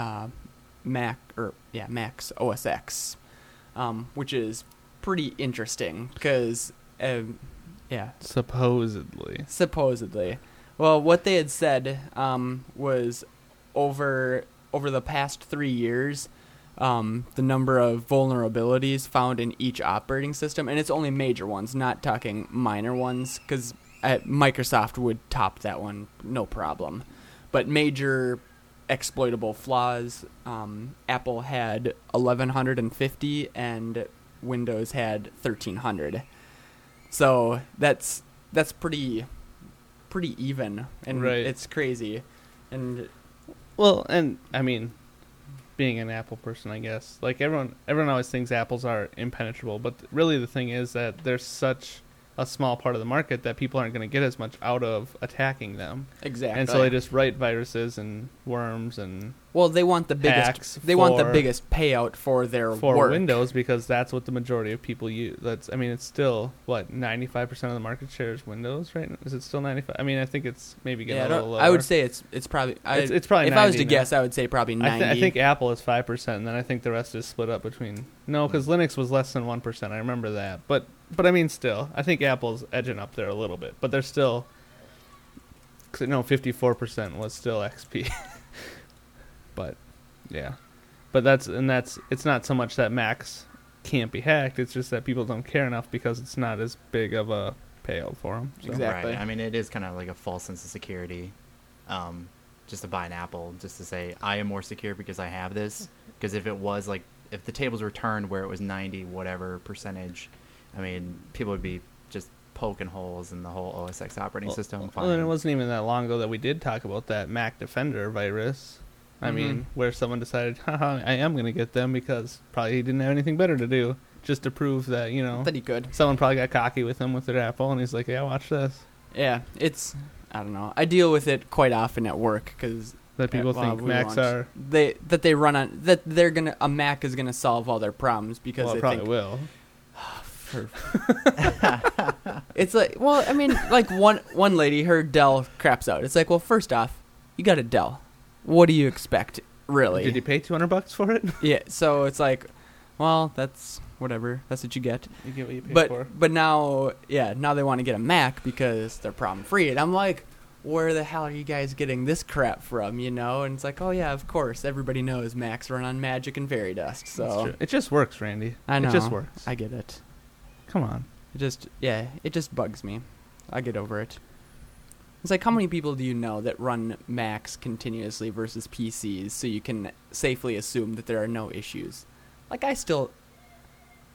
Mac's OS X, which is pretty interesting because, Supposedly. Well, what they had said was over the past 3 years, the number of vulnerabilities found in each operating system, and it's only major ones, not talking minor ones, because Microsoft would top that one, no problem. But major exploitable flaws, Apple had 1,150 and Windows had 1,300. So that's pretty even, and It's crazy. And well, and being an Apple person, I guess, like everyone always thinks Apples are impenetrable, but really the thing is that there's such a small part of the market that people aren't going to get as much out of attacking them. Exactly. And so they just write viruses and worms and they want the biggest payout for their work. Windows, because that's what the majority of people use. It's still 95% of the market share is Windows, right? Is it still 95? I think it's maybe getting a little lower. I would say it's probably it's probably if 90 I was to now. guess, I would say probably 90. I think Apple is 5%, and then I think the rest is split up between because Linux was less than 1%. I remember that, but still, I think Apple's edging up there a little bit, but they're still 54% was still XP. But yeah, but it's not so much that Macs can't be hacked. It's just that people don't care enough because it's not as big of a payout for them. So. Exactly. Right. It is kind of like a false sense of security, just to buy an Apple, just to say I am more secure because I have this. Because if the tables were turned where it was 90 whatever percentage, people would be just poking holes in the whole OS X operating system. Well, and it wasn't even that long ago that we did talk about that Mac Defender virus. Where someone decided, I am going to get them because probably he didn't have anything better to do, just to prove that, that he could. Someone probably got cocky with him with their Apple, and he's like, yeah, watch this. Yeah, I don't know. I deal with it quite often at work because that people think Macs are a Mac is gonna solve all their problems because they probably will. It's like, one lady, her Dell craps out. It's like, well, first off, you got a Dell. What do you expect, really? Did you pay $200 for it? Yeah, so it's like, well, that's whatever. That's what you get. You get what you pay for. But now they want to get a Mac because they're problem free, and I'm like, where the hell are you guys getting this crap from? And it's like, oh yeah, of course, everybody knows Macs run on Magic and Fairy Dust. So that's true. It just works, Randy. I know. It just works. I get it. Come on. It just bugs me. I get over it. It's like, how many people do you know that run Macs continuously versus PCs so you can safely assume that there are no issues? Like,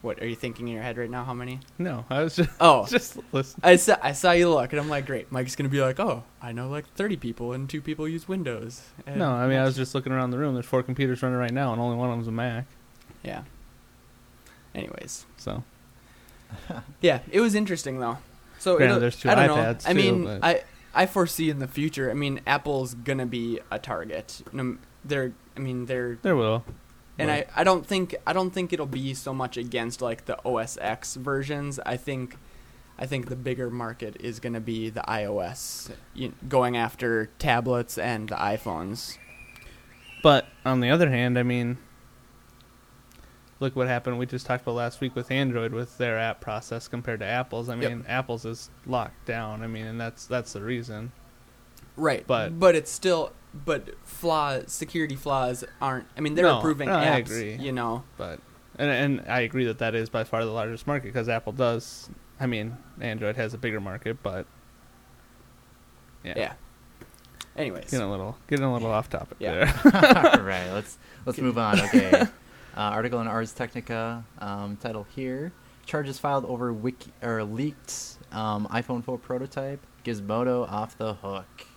What are you thinking in your head right now? How many? No, I was just Oh, just listening. I saw you look, and I'm like, great. Mike's gonna be like, oh, I know like 30 people, and 2 people use Windows. And No, I mean I that's- was just looking around the room. There's 4 computers running right now, and only one of them's a Mac. yeah. Anyways, So yeah, it was interesting though. So Granted, it'll- there's 2 I don't know. iPads I too, mean, but- I foresee in the future. I mean, Apple's gonna be a target. They're there will. and But- I don't think it'll be so much against like the OS X versions. I think the bigger market is going to be the iOS, going after tablets and the iPhones. But on the other hand, I mean, look what happened. We just talked about last week with Android with their app process compared to Apple's. I mean, Apple's is locked down. I mean, and that's the reason. Right. But it's still security flaws aren't. I mean, they're No, improving no, apps. I agree. But and I agree that is by far the largest market because Apple does. I mean, Android has a bigger market, but yeah. Anyways, getting a little off topic Yeah. there. Right. Let's move on. Okay. Article in Ars Technica. Title here: Charges filed over leaked iPhone 4 prototype. Gizmodo off the hook.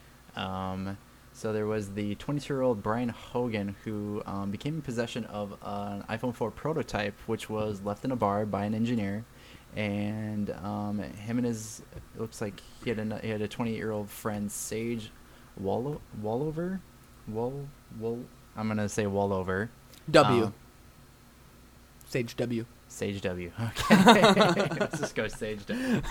So there was the 22-year-old Brian Hogan who became in possession of an iPhone 4 prototype, which was left in a bar by an engineer, and him and his it looks like he had a 28-year-old friend, Sage Wallover. I'm gonna say Wallover. W. Sage W. Sage W. Okay. Let's just go Sage W.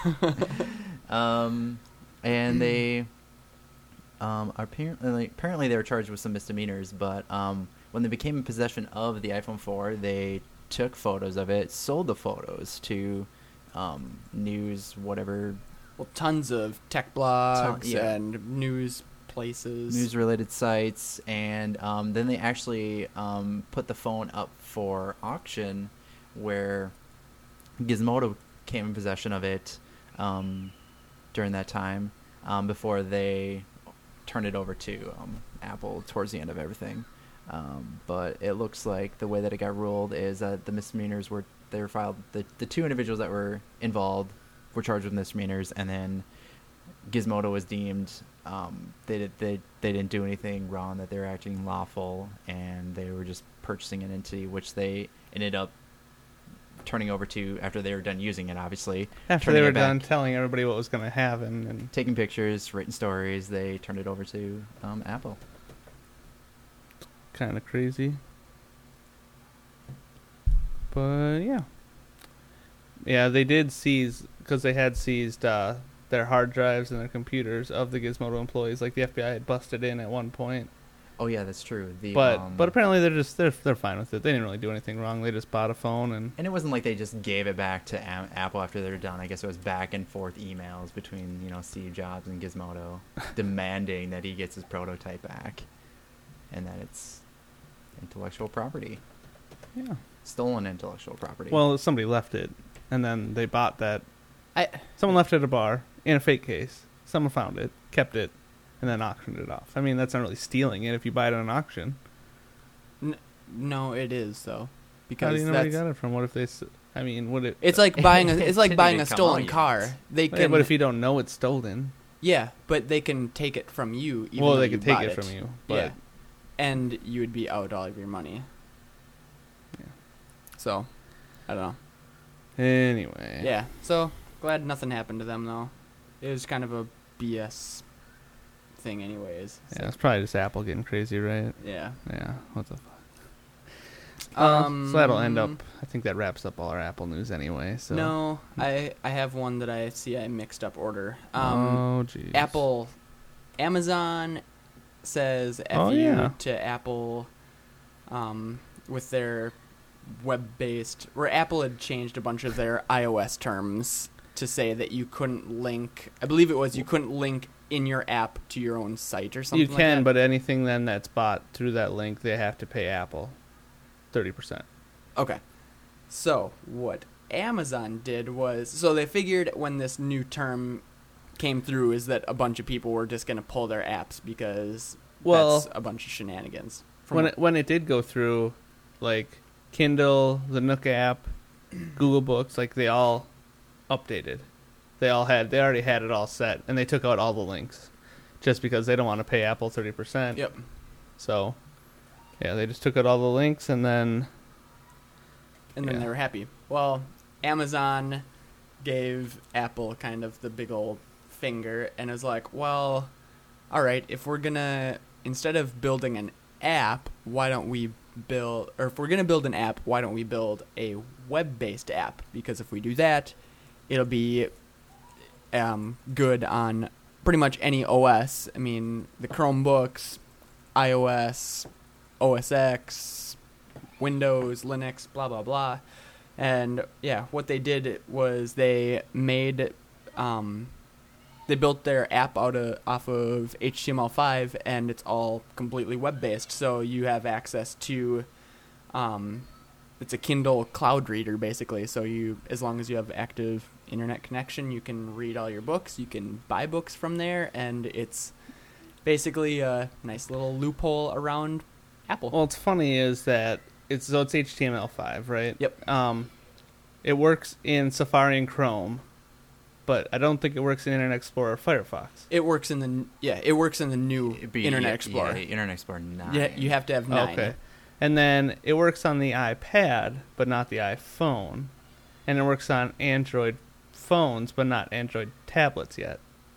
And they apparently they were charged with some misdemeanors, but when they became in possession of the iPhone 4, they took photos of it, sold the photos to news, whatever. Well, tons of tech blogs yeah. and news places. News-related sites, and then they actually put the phone up for auction, where Gizmodo came in possession of it during that time, before they turned it over to Apple towards the end of everything. But it looks like the way that it got ruled is that the misdemeanors were filed. The 2 individuals that were involved were charged with misdemeanors, and then Gizmodo was deemed they didn't do anything wrong, that they were acting lawful, and they were just purchasing an entity which they ended up turning over to after they were done using it, obviously. After they were done telling everybody what was going to happen and taking pictures, written stories, they turned it over to Apple. kind of crazy. But yeah, they did seize because they had seized their hard drives and their computers of the Gizmodo employees. Like the FBI had busted in at one point. Oh yeah, that's true. But apparently they're fine with it. They didn't really do anything wrong. They just bought a phone and it wasn't like they just gave it back to Apple after they were done. I guess it was back and forth emails between Steve Jobs and Gizmodo demanding that he gets his prototype back, and that it's intellectual property. yeah. Stolen intellectual property. Well, somebody left it, and then they bought that. I Someone left it at a bar in a fake case. Someone found it, kept it, and then auctioned it off. I mean, that's not really stealing it if you buy it at an auction. No, it is though, How because do you know where you that's got it from? What if they? I mean, would it? it's like buying a Didn't buying even a come stolen out yet. car. They Yeah, can. but if you don't know it's stolen, Yeah, but they can take it from you. Even well, though they you could take bought it from you. But Yeah, and you would be out all of your money. Yeah. So, I don't know. anyway, Yeah. So glad nothing happened to them though. It was kind of a BS thing, anyways. yeah, it's probably just Apple getting crazy, right? Yeah. Yeah, what the fuck. Um, So that'll end up. I think that wraps up all our Apple news anyway. So No, I have one that I mixed up order. oh jeez. Amazon says F Oh, you yeah. to Apple with their web-based, where Apple had changed a bunch of their iOS terms to say that you couldn't link, I believe it was you couldn't link in your app to your own site or something You like can, that. but anything then that's bought through that link, they have to pay Apple 30%. Okay. So, what Amazon did was, so they figured when this new term came through is that a bunch of people were just going to pull their apps because Well, that's a bunch of shenanigans. When it did go through, like Kindle, the Nook app, Google Books, like they all updated. They already had it all set, and they took out all the links, just because they don't want to pay Apple 30%. Yep. So, yeah, they just took out all the links, and then they were happy. Well, Amazon gave Apple kind of the big old finger and was like, well, all right, if we're gonna, instead of building an app, why don't we build, or if we're gonna build an app, why don't we build a web-based app? Because if we do that, it'll be good on pretty much any OS. I mean, the Chromebooks, iOS, OS X, Windows, Linux, blah, blah, blah. And, yeah, what they did was they made, they built their app off of HTML5, and it's all completely web-based. So you have access to, it's a Kindle cloud reader, basically. So as long as you have active internet connection, you can read all your books. You can buy books from there, and it's basically a nice little loophole around Apple. Well, what's funny is that it's HTML5, right? Yep. It works in Safari and Chrome, but I don't think it works in Internet Explorer or Firefox. It works in the new Internet Explorer. Yeah, Internet Explorer 9. Yeah, you have to have 9. Okay. And then it works on the iPad, but not the iPhone. And it works on Android phones, but not Android tablets yet.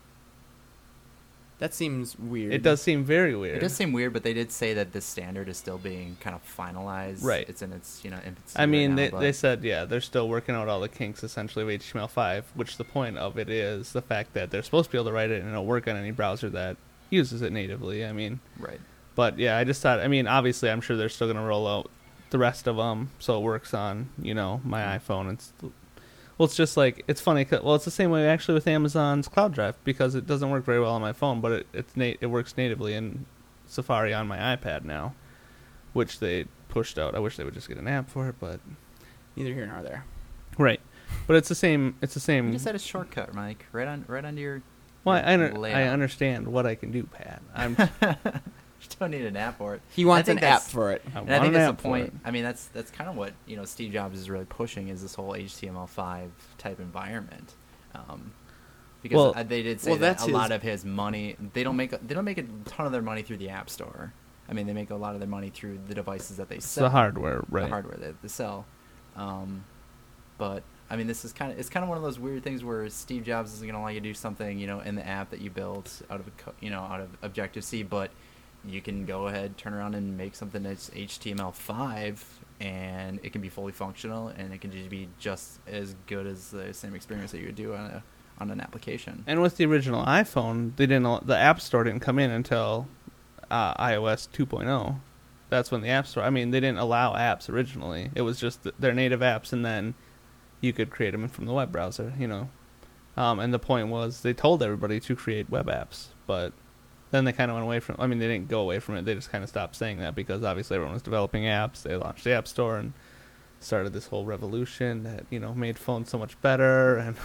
That seems weird. It does seem very weird. It does seem weird, but they did say that this standard is still being kind of finalized. Right. It's in its infancy. I mean, right now, they said, they're still working out all the kinks, essentially, of HTML5, which the point of it is the fact that they're supposed to be able to write it and it'll work on any browser that uses it natively. I mean, right. But, yeah, I just thought, I mean, obviously, I'm sure they're still going to roll out the rest of them so it works on, my iPhone. Well, it's just like, it's funny. Well, it's the same way actually with Amazon's Cloud Drive, because it doesn't work very well on my phone, but it works natively in Safari on my iPad now, which they pushed out. I wish they would just get an app for it, but neither here nor there. Right, but it's the same. It's the same. You just had a shortcut, Mike, right under your. Well, your I understand what I can do, Pat. I'm. You don't need an app for it. He wants an app for it. I think that's the point. I mean, that's kind of what Steve Jobs is really pushing, is this whole HTML5 type environment, because they did say that a lot of his money, they don't make a ton of their money through the App Store. I mean, they make a lot of their money through the devices that they sell. The hardware, right? The hardware that they sell. But I mean, it's kind of one of those weird things where Steve Jobs isn't going to allow you to do something, in the app that you built out of Objective C, but you can go ahead, turn around, and make something that's HTML5, and it can be fully functional, and it can be just as good as the same experience that you would do on an application. And with the original iPhone, the App Store didn't come in until iOS 2.0. That's when the App Store. I mean, they didn't allow apps originally. It was just their native apps, and then you could create them from the web browser. And the point was they told everybody to create web apps, but then they kind of went away from. I mean, they didn't go away from it. They just kind of stopped saying that because obviously everyone was developing apps. They launched the App Store and started this whole revolution that made phones so much better. And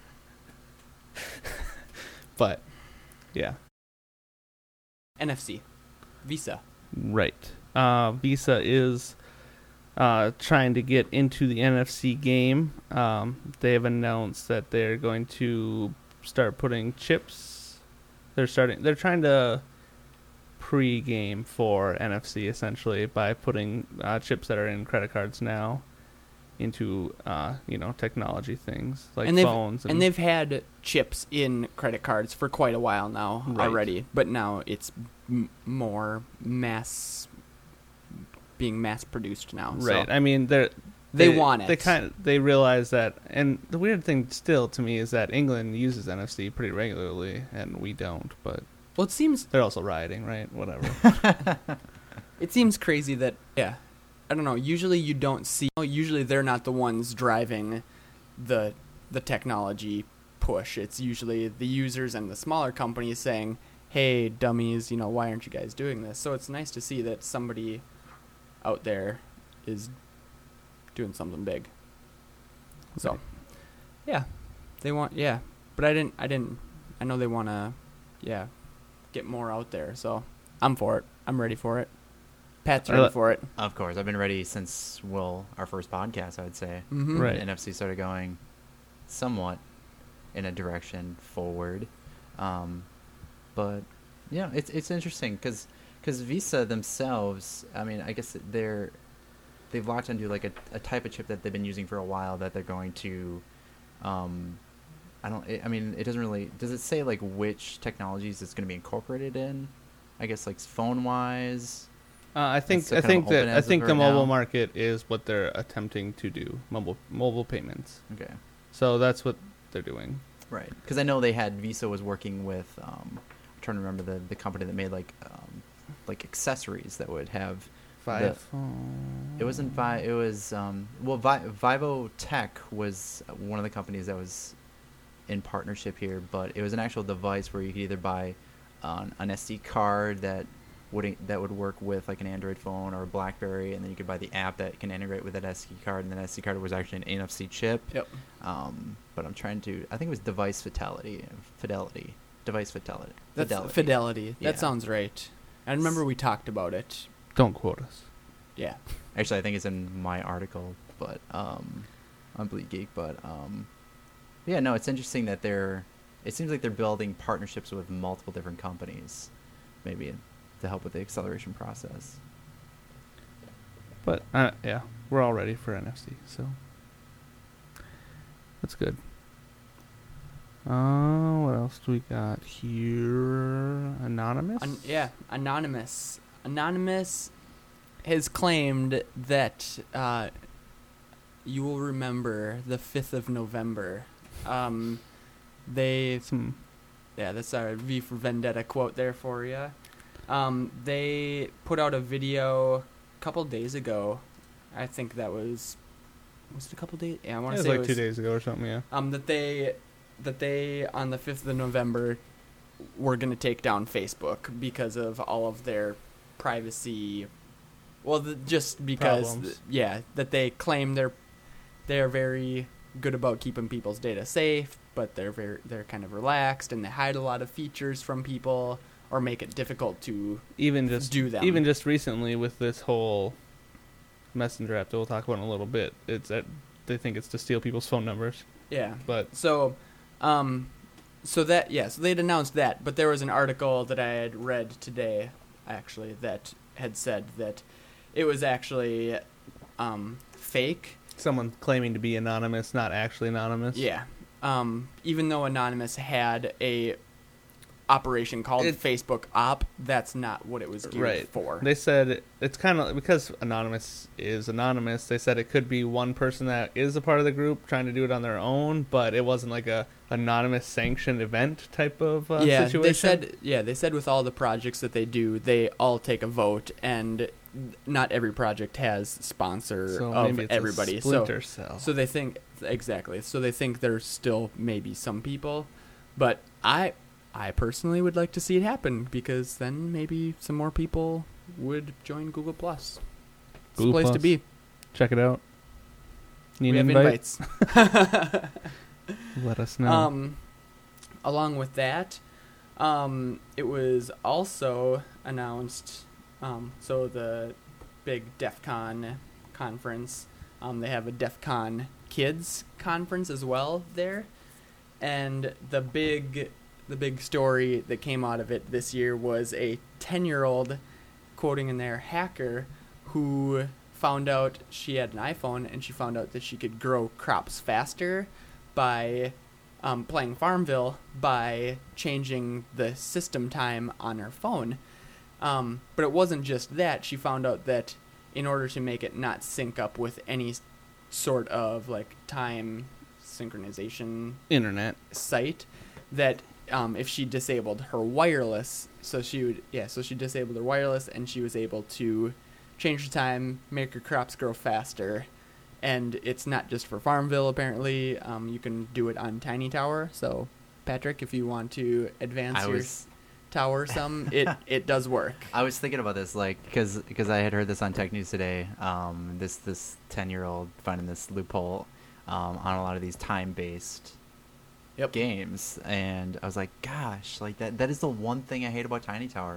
but yeah, NFC, Visa. Right. Visa is trying to get into the NFC game. They have announced that they're going to start putting chips. They're trying to pre-game for NFC essentially by putting chips that are in credit cards now into technology things like phones. And they've had chips in credit cards for quite a while now already, but now it's more being mass produced now. Right. So I mean, they want it. They realize that, and the weird thing still to me is that England uses NFC pretty regularly, and we don't. But it seems they're also rioting, right? Whatever. It seems crazy that I don't know. Usually you don't see. Usually they're not the ones driving the technology push. It's usually the users and the smaller companies saying, "Hey, dummies, why aren't you guys doing this?" So it's nice to see that somebody out there is doing something big. So, they want, but I know they want to, get more out there. So I'm for it. I'm ready for it. Pat's ready for it. Of course, I've been ready since our first podcast. I would say, Mm-hmm. Right. NFC started going somewhat in a direction forward, but yeah, it's interesting because Visa themselves, I mean, I guess they've locked into like a type of chip that they've been using for a while that they're going to, I mean, it doesn't really, does it say like which technologies it's going to be incorporated in? I guess like phone wise. I think still kind of open as of the right mobile now. market is what they're attempting to do. Mobile payments. Okay. So that's what they're doing. Right, because I know Visa was working with, I'm trying to remember the company that made like accessories that would have. It wasn't it was Vivo Tech was one of the companies that was in partnership here, but it was an actual device where you could either buy an SD card that would work with like an Android phone or a BlackBerry, and then you could buy the app that can integrate with that SD card, and that SD card was actually an NFC chip. Yep. But I think it was device fidelity. That's Fidelity. Fidelity. Yeah. That sounds right. I remember we talked about it. Don't quote us. Yeah. Actually, I think it's in my article, but on Bleak Geek. But yeah, no, it's interesting that it seems like they're building partnerships with multiple different companies, maybe to help with the acceleration process. But yeah, we're all ready for NFC, so that's good. What else do we got here? Anonymous? Anonymous. Anonymous has claimed that you will remember the 5th of November. That's our V for Vendetta quote there for you. They put out a video a couple days ago. I think that was it a couple days? Yeah, I want It to was say like it was 2 days ago or something, yeah. that they on the 5th of November were going to take down Facebook because of all of their privacy. Well, just because Problems. that they claim they're very good about keeping people's data safe, but they're kind of relaxed and they hide a lot of features from people or make it difficult to do them. Even just recently with this whole Messenger app that we'll talk about in a little bit, it's that they think it's to steal people's phone numbers. Yeah. But So they'd announced that, but there was an article that I had read today, actually, that had said that it was actually fake. someone claiming to be anonymous, not actually anonymous. Yeah. Even though Anonymous had a operation called Facebook Op, that's not what it was geared for. They said it's kind of because Anonymous is anonymous. They said it could be one person that is a part of the group trying to do it on their own, but it wasn't like a anonymous sanctioned event type of situation. They said with all the projects that they do, they all take a vote, and not every project has sponsor So of maybe it's everybody. a splinter cell. So they think exactly. So they think there's still maybe some people, but I personally would like to see it happen because then maybe some more people would join Google Plus. It's the place to be. Check it out. Need We an have invite? invites. Let us know. Along with that, it was also announced. So the big DEF CON conference, they have a DEF CON Kids conference as well there, and the big story that came out of it this year was a 10-year-old, quoting in there, hacker who found out she had an iPhone and she found out that she could grow crops faster by playing Farmville by changing the system time on her phone. But it wasn't just that. She found out that in order to make it not sync up with any sort of like time synchronization Internet. site, that if she disabled her wireless, so she disabled her wireless and she was able to change the time, make her crops grow faster. And it's not just for Farmville, apparently. You can do it on Tiny Tower. So, Patrick, if you want to advance your tower some, it does work. I was thinking about this, like, because I had heard this on Tech News today. This 10-year-old finding this loophole on a lot of these time-based games, and I was like, gosh, like that is the one thing I hate about Tiny Tower.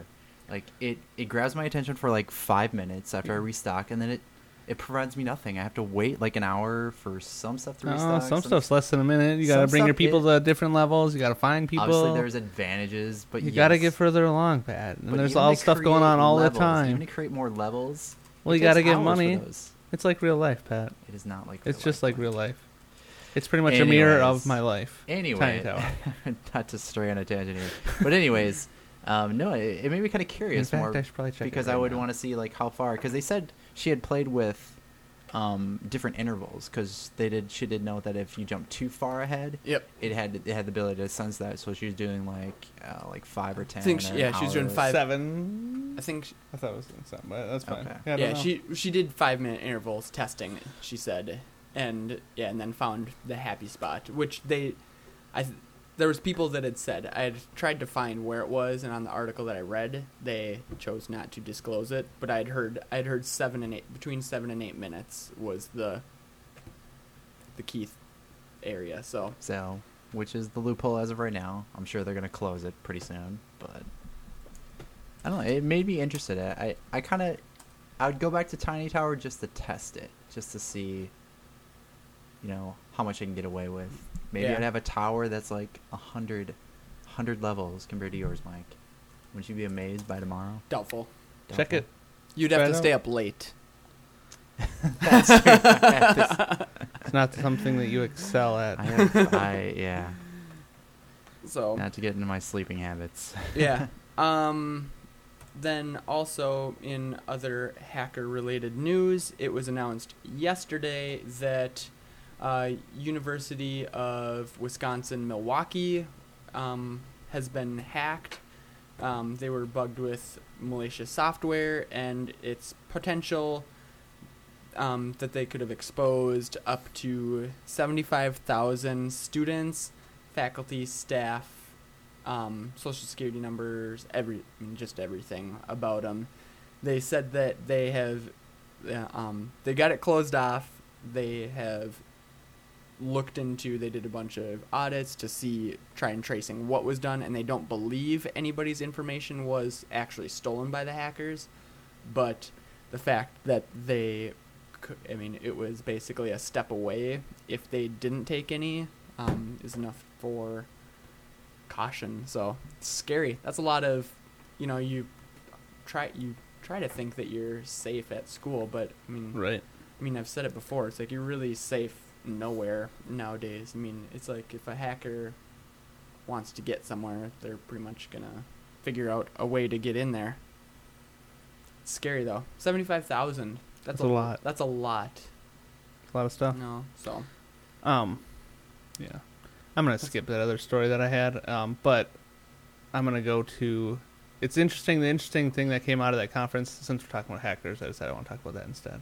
Like it grabs my attention for like 5 minutes after I restock, and then it provides me nothing. I have to wait like an hour for some stuff to restock. Some stuff's less than a minute. You got to bring your people to different levels. You got to find people. Obviously, there's advantages, but you got to get further along, Pat. And but there's all stuff going on all the time. Even to create more levels. Well, you got to get money. It's like real life, Pat. It is not like. It's just like real life. It's pretty much a mirror of my life. Anyway, not to stray on a tangent here, but anyways, no, it made me kind of curious. In fact, more I should probably check because it right I would now. want to see like how far, because they said she had played with different intervals, because she did note that if you jump too far ahead, it had the ability to sense that. So she was doing like 5 or 10. I think she was doing 5. 7. I think I thought it was doing 7, but that's fine. Okay. Yeah, she did 5-minute intervals testing. She said, and then found the happy spot, which there was people that had said. I had tried to find where it was, and on the article that I read, they chose not to disclose it. But I'd heard 7 and 8, between 7 and 8 minutes was the key area. So, which is the loophole as of right now. I'm sure they're gonna close it pretty soon, but I don't know. It made me interested. I would go back to Tiny Tower just to test it, just to see, how much I can get away with. Maybe I'd have a tower that's like 100 levels compared to yours, Mike. Wouldn't you be amazed by tomorrow? Doubtful. Check it. You'd have to stay up late. That's true. It's not something that you excel at. Yeah. So not to get into my sleeping habits. Yeah. Then also in other hacker-related news, it was announced yesterday that University of Wisconsin-Milwaukee has been hacked. They were bugged with malicious software, and its potential that they could have exposed up to 75,000 students, faculty, staff, social security numbers, just everything about them. They said that they have, they got it closed off. They have they did a bunch of audits to try and tracing what was done, and they don't believe anybody's information was actually stolen by the hackers. But the fact that it was basically a step away if they didn't take any, is enough for caution. So it's scary. That's a lot of, you try to think that you're safe at school, but right. I've said it before. It's like you're really safe nowhere nowadays. It's like if a hacker wants to get somewhere, they're pretty much gonna figure out a way to get in there. It's scary though. 75,000. That's a lot. That's a lot. A lot of stuff. No, so. Yeah. I'm gonna skip that other story that I had, but I'm gonna go to. It's interesting. The interesting thing that came out of that conference, since we're talking about hackers, I decided I want to talk about that instead.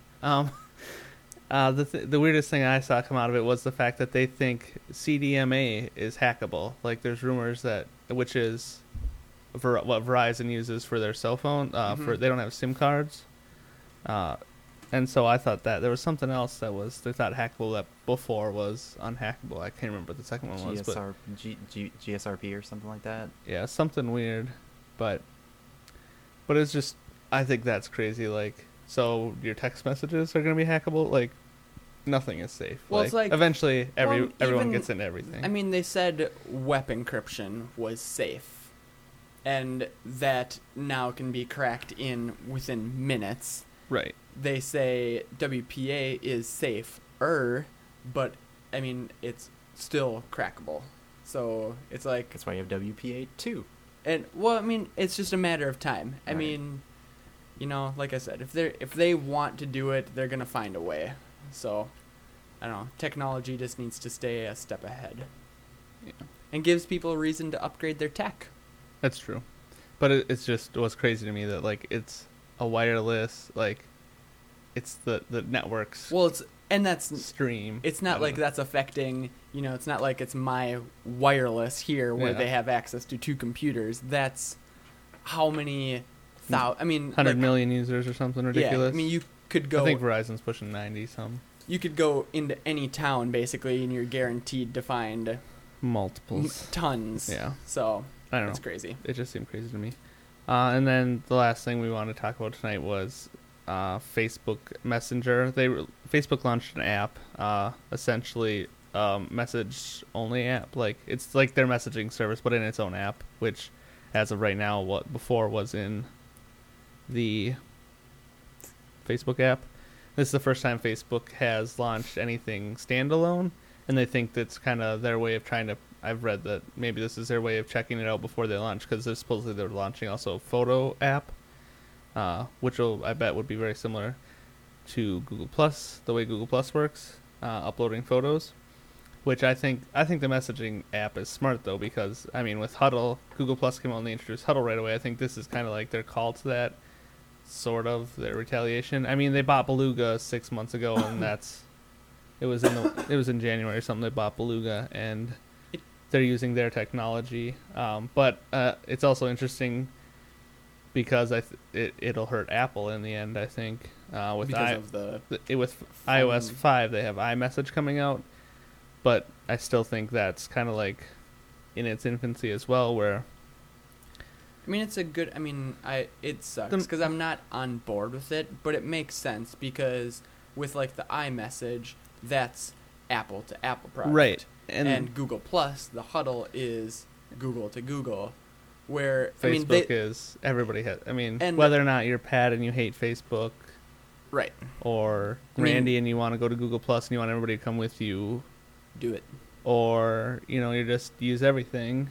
The weirdest thing I saw come out of it was the fact that they think CDMA is hackable. Like, there's rumors that, which is what Verizon uses for their cell phone. They don't have SIM cards, and so I thought that there was something else that they thought hackable that before was unhackable. I can't remember what the second one was, but GSRP or something like that. Yeah, something weird, but it's just, I think that's crazy. Like, so your text messages are going to be hackable? Like, nothing is safe. Well, it's like eventually everyone gets into everything. They said web encryption was safe, and that now can be cracked within minutes. Right. They say WPA is safer, but it's still crackable. So it's like, that's why you have WPA 2. And it's just a matter of time. Right. Like I said, if they want to do it, they're gonna find a way. So I don't know. Technology just needs to stay a step ahead. Yeah. And gives people a reason to upgrade their tech. That's true. But it's just what's crazy to me that it's a wireless, it's the networks. Well, that's stream. It's not like that's affecting, it's not like it's my wireless here where they have access to 2 computers. That's how many 100 million users or something ridiculous. Yeah, you could go. I think Verizon's pushing 90 some. You could go into any town basically, and you're guaranteed to find multiples, tons. Yeah. So I don't know. It's crazy. It just seemed crazy to me. And then the last thing we wanted to talk about tonight was Facebook Messenger. Facebook launched an app, essentially message-only app. Like it's like their messaging service, but in its own app, which, as of right now, what before was in the Facebook app. This is the first time Facebook has launched anything standalone, and they think that's kind of their way of trying to. I've read that maybe this is their way of checking it out before they launch, because supposedly they're launching also a photo app, which I bet would be very similar to Google Plus, the way Google Plus works, uploading photos. Which I think the messaging app is smart though, because I mean with Huddle, Google Plus came out and they introduced Huddle right away. I think this is kind of like their call to that, sort of their retaliation. I mean they bought Beluga 6 months ago, and it was in January or something. They bought Beluga and they're using their technology, but it's also interesting because it'll hurt Apple in the end. I think with iOS 5 they have iMessage coming out, but I still think that's kind of like in its infancy as well. Where I mean, it's a good. I mean, it sucks because I'm not on board with it, but it makes sense because with like the iMessage, that's Apple to Apple product, right? And Google Plus, the Huddle is Google to Google, where Facebook is everybody has. I mean, whether or not you're Pat and you hate Facebook, right? Or Randy and you want to go to Google Plus and you want everybody to come with you, do it. Or you just use everything.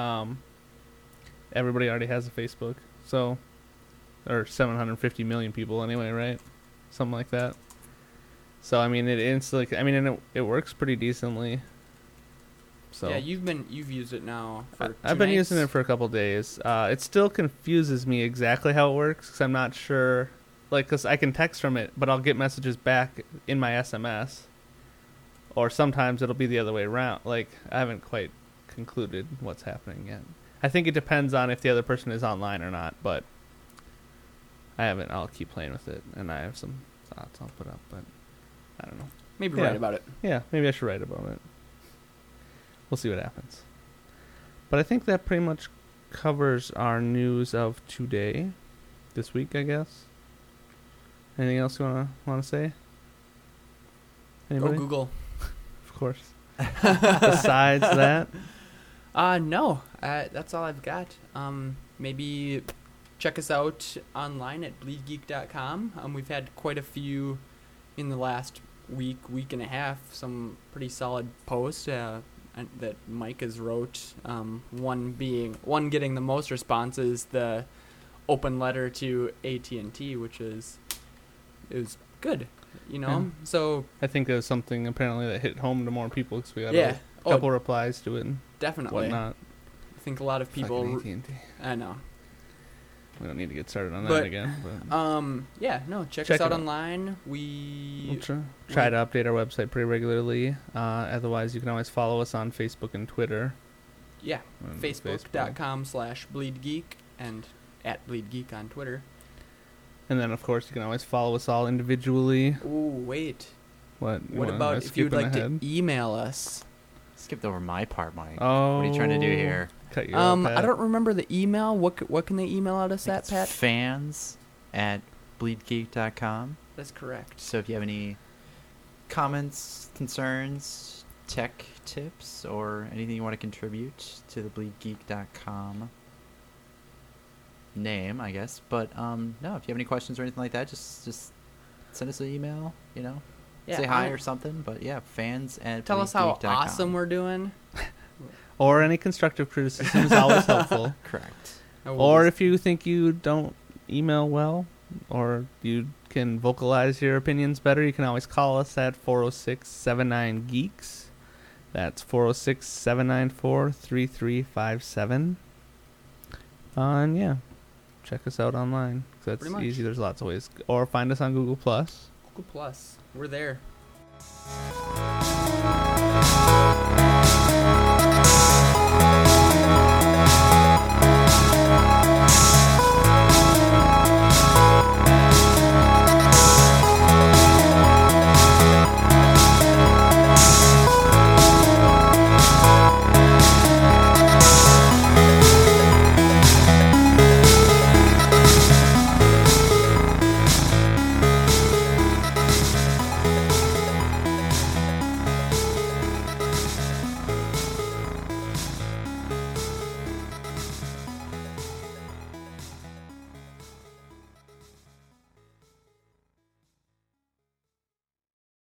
Everybody already has a Facebook, so or 750 million people anyway, right? Something like that. So I mean, and it works pretty decently. So yeah, you've used it now for I've been using it for a couple days. It still confuses me exactly how it works because I'm not sure. Like, because I can text from it, but I'll get messages back in my SMS. Or sometimes it'll be the other way around. Like, I haven't quite concluded what's happening yet. I think it depends on if the other person is online or not, but I haven't. I'll keep playing with it, and I have some thoughts I'll put up, but I don't know. Maybe write about it. Yeah, maybe I should write about it. We'll see what happens. But I think that pretty much covers our news of today, this week, I guess. Anything else you want to say? Anybody? Go Google. Of course. Besides that? No. That's all I've got. Maybe check us out online at bleedgeek.com. We've had quite a few in the last week and a half. Some pretty solid posts that Mike has wrote. One getting the most responses, the open letter to AT&T, which it was good. So I think there's something apparently that hit home to more people because we got a couple replies to it and definitely whatnot. I think a lot of people. AT&T. I know. We don't need to get started on that again. But check us out online. We'll try to update our website pretty regularly. Otherwise, you can always follow us on Facebook and Twitter. Yeah, Facebook.com/BleedGeek and @BleedGeek on Twitter. And then, of course, you can always follow us all individually. Oh, wait. What about if you would like to email us? Skipped over my part, Mike. Oh, what are you trying to do here? Cut you off, Pat. I don't remember the email. What can they email at us at, Pat? fans@bleedgeek.com. That's correct. So if you have any comments, concerns, tech tips, or anything you want to contribute to the bleedgeek.com name, I guess. But no, if you have any questions or anything like that, just send us an email, say hi or something. But yeah, fans@bleedgeek.com. Tell us how awesome we're doing. Or any constructive criticism is always helpful. Correct. Or if you think you don't email well, or you can vocalize your opinions better, you can always call us at 406-79-GEEKS. That's 406-794-3357. And yeah, check us out online. That's easy. There's lots of ways. Or find us on Google Plus. Google Plus. We're there.